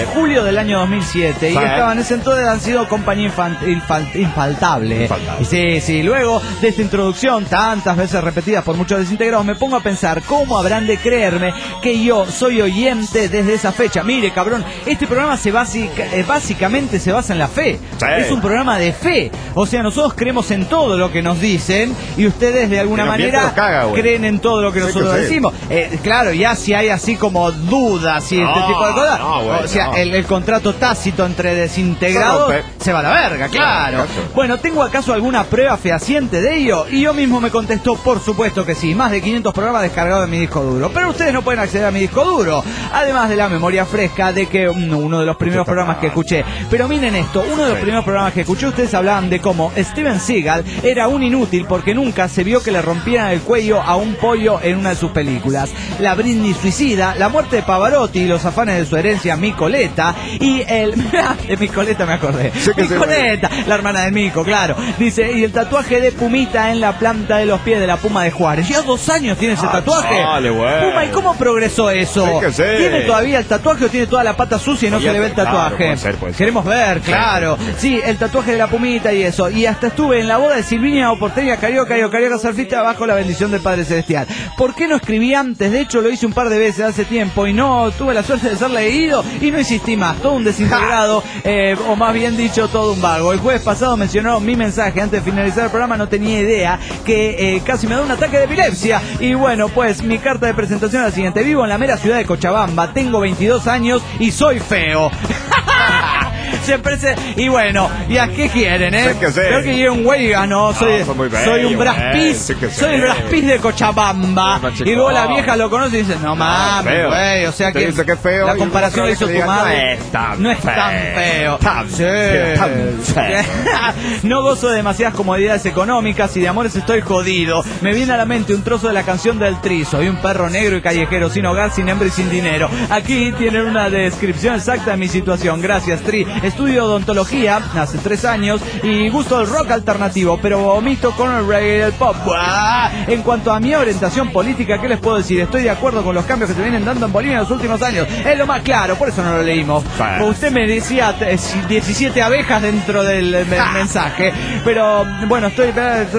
B: del año dos mil siete.
C: Sí.
B: Y estaban en ese entonces, han sido compañía infan- infal- infaltable.
C: Infaltable.
B: Sí, sí. Luego de esta introducción, tantas veces repetidas por muchos desintegrados, me pongo a pensar cómo habrán de creerme que yo soy oyente desde esa fecha. Mire, cabrón, este programa se basica, eh, básicamente se basa en la fe.
C: Sí.
B: Es un programa de fe. O sea, nosotros creemos en todo lo que nos dicen y ustedes de alguna
C: Pero bien
B: manera
C: te lo caga, güey.
B: creen en todo lo que
C: Sí,
B: nosotros
C: que sí.
B: decimos. Eh, claro, ya si hay así como dudas y
C: No,
B: este tipo de cosas,
C: no, güey,
B: o sea,
C: no.
B: el, el contrato tácito entre desintegrados
C: Se rompe.
B: se va a la verga, claro.
C: Exacto.
B: Bueno, ¿tengo acaso alguna prueba fehaciente de ello? Y yo mismo me contestó, por supuesto que sí, más de quinientos programas descargados en mi disco duro. Pero ustedes no pueden acceder a mi disco duro, además de la memoria fresca de que mm, uno de los primeros programas que escuché. Pero miren esto, uno de los
C: Sí.
B: primeros programas que escuché, ustedes hablaban de cómo Steven Seagal era un inútil porque nunca se vio que le rompieran el cuello a un pollo en una de sus películas. La Britney suicida, la muerte de Pavarotti y los afanes de su herencia, Micoleta, y el... de Micoleta me acordé.
C: Sí que sí,
B: Micoleta, la hermana de Mico, claro. Dice, y el tatuaje de Pumita en la planta de los pies de la Puma de Juárez. Ya dos años tiene ese
C: Ah,
B: tatuaje.
C: chale, güey.
B: Puma, ¿y cómo progresó eso?
C: Sí que sí.
B: ¿Tiene todavía el tatuaje o tiene toda la pata sucia y no
C: Oye,
B: se le ve el
C: claro,
B: tatuaje?
C: puede ser, puede ser.
B: Queremos ver, claro. Sí, el tatuaje de la Pumita y eso. Y hasta estuve en la boda de Silvinia o Porteña Carioca y Carioca Surfista bajo la bendición del Padre Celestial. ¿Por qué no escribí antes? De hecho, lo hice un par de veces hace tiempo y no tuve la suerte de ser leído y no insistí más. Todo un desintegrado, eh, o más bien dicho, todo un vago. El jueves pasado mencionaron mi mensaje antes de finalizar el programa. No tenía idea que eh, casi me da un ataque de epilepsia. Y bueno, pues mi carta de presentación es la siguiente. Vivo en la mera ciudad de Cochabamba, tengo veintidós años y soy feo. Siempre se... Y bueno, ¿y a qué quieren, eh?
C: Sí que sí.
B: Creo que llegue un güey y diga, no, soy,
C: No, soy muy bello,
B: soy un
C: eh,
B: Braspis,
C: sí que sí.
B: soy el Braspis de Cochabamba.
C: No, chico.
B: Y luego la vieja lo conoce y dice, no mames,
C: feo.
B: güey, o sea
C: Te
B: que
C: dice que es feo
B: la
C: y
B: comparación
C: luego
B: la hizo
C: que
B: tu
C: diga,
B: madre.
C: no es tan
B: No es tan feo.
C: feo. Tan
B: Sí.
C: feo, tan feo.
B: No gozo de demasiadas comodidades económicas y de amores estoy jodido. Me viene a la mente un trozo de la canción del Tri. Soy un perro negro y callejero, sin hogar, sin hambre y sin dinero. Aquí tienen una descripción exacta de mi situación. Gracias, Tri. Estudio odontología hace tres años y gusto del rock alternativo, pero vomito con el reggae y el pop. ¡Buah! En cuanto a mi orientación política, ¿qué les puedo decir? Estoy de acuerdo con los cambios que se vienen dando en Bolivia en los últimos años. Es lo más claro, por eso no lo leímos.
C: Bueno.
B: Usted me decía eh, diecisiete abejas dentro del eh, mensaje, pero bueno, estoy...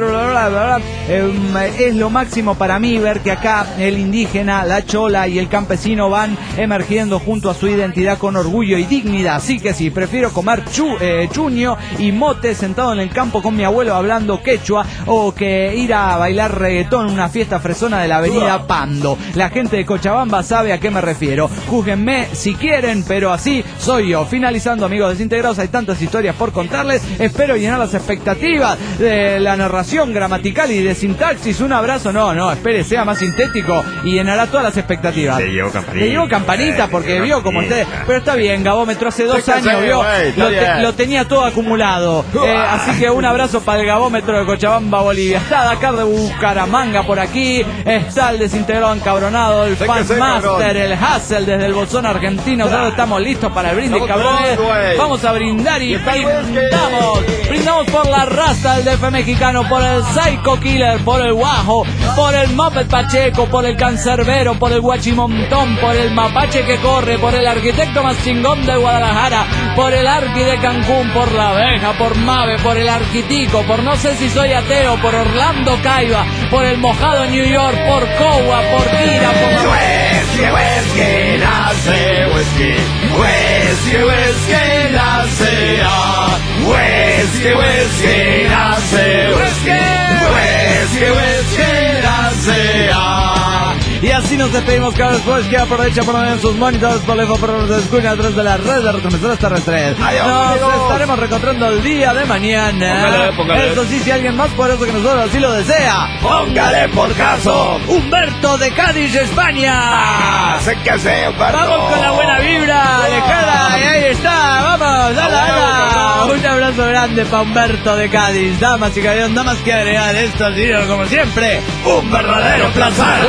B: Eh, es lo máximo para mí ver que acá el indígena, la chola y el campesino van emergiendo junto a su identidad con orgullo y dignidad. Así que sí, prefiero comer chu, eh, chuño y mote sentado en el campo con mi abuelo hablando quechua o que ir a bailar reggaetón en una fiesta fresona de la avenida Pando. La gente de Cochabamba sabe a qué me refiero. Júzguenme si quieren, pero así soy yo. Finalizando, amigos desintegrados, hay tantas historias por contarles. Espero llenar las expectativas de la narración gramatical y de sintaxis. Un abrazo. No, no, espere, sea más sintético y llenará todas las expectativas.
C: Le llevo campanita.
B: Le llevo campanita
C: Eh,
B: porque
C: le
B: vio
C: llevo
B: como usted.
C: campanita.
B: Pero está bien, Gabómetro hace dos
C: Sí que
B: años,
C: sí,
B: vio.
C: güey, está
B: Lo, te-
C: bien.
B: lo tenía todo acumulado. Eh, así que un abrazo para el Gabómetro de Cochabamba, Bolivia. Está Dakar de Bucaramanga por aquí. Está el desintegrado encabronado, el
C: Sí que sí,
B: Fastmaster,
C: cabrón.
B: el Hassel desde el Bolsón argentino. Nosotros estamos listos para el brindis,
C: Estamos
B: cabrones.
C: todos, güey.
B: Vamos a brindar y
C: Y está el
B: brindamos. Brindamos por la raza del D F mexicano, por el Psycho Killer, por el Guajo, por el Moped Pacheco, por el Cancerbero, por el Guachimontón, por el Mapache que corre, por el arquitecto más chingón de Guadalajara, por el Arqui de Cancún, por la abeja, por Mave, por el Arquitico, por no sé si soy ateo, por Orlando Caiba, por el mojado en New York, por Cowa, por Kira, por...
E: Whisky, whisky, nace whisky. Whisky, whisky, nace ah. Whisky, whisky, nace whisky. Whisky, whisky, nace ah.
B: Y así nos despedimos, cada después que aprovecha por ver sus monitores, por lejos, por los escucha a través de las redes de retransmisoras terrestres.
E: Adiós,
B: Nos
E: amigos.
B: estaremos reencontrando el día de mañana.
C: Póngale, póngale.
B: Eso sí, si alguien más poderoso que nosotros así lo desea.
E: Póngale por caso.
B: Humberto de Cádiz, España.
E: Ah, sé que sé, Humberto.
B: Vamos con la buena vibra, Alejandra, y ahí está, vamos, dale, dale. Un abrazo grande para Humberto de Cádiz. Damas y caballeros, nada más que agregar esto al dinero como siempre.
E: Un verdadero placer.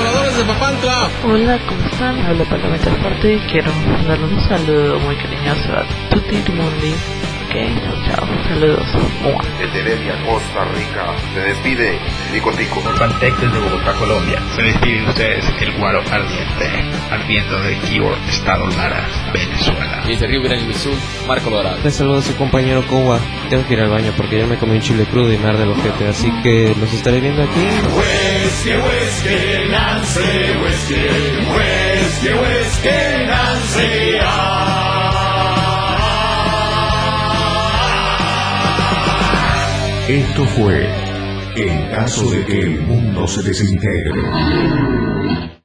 I: Hola, ¿cómo están? Hablo Parlamento Fuerte y quiero mandarle un saludo muy cariñoso a tutti il mondi
J: Ok, chao, saludos.
K: Desde Heredia, Costa Rica, se despide Tico Tico.
L: Pantec desde Bogotá, Colombia. Se despide de ustedes el Guaro Ardiente, ardiendo de Kibor, Estado Lara, Venezuela.
M: Y desde Río Grande del Sur, Marco Dorado.
N: Les saludo a su compañero Kowa. Tengo que ir al baño porque ya me comí un chile crudo y me arde el ojete, así que los estaré viendo aquí.
E: Whisky, whisky, Nancy, whisky, whisky, whisky, Nancy.
A: Esto fue En caso de que el mundo se desintegre.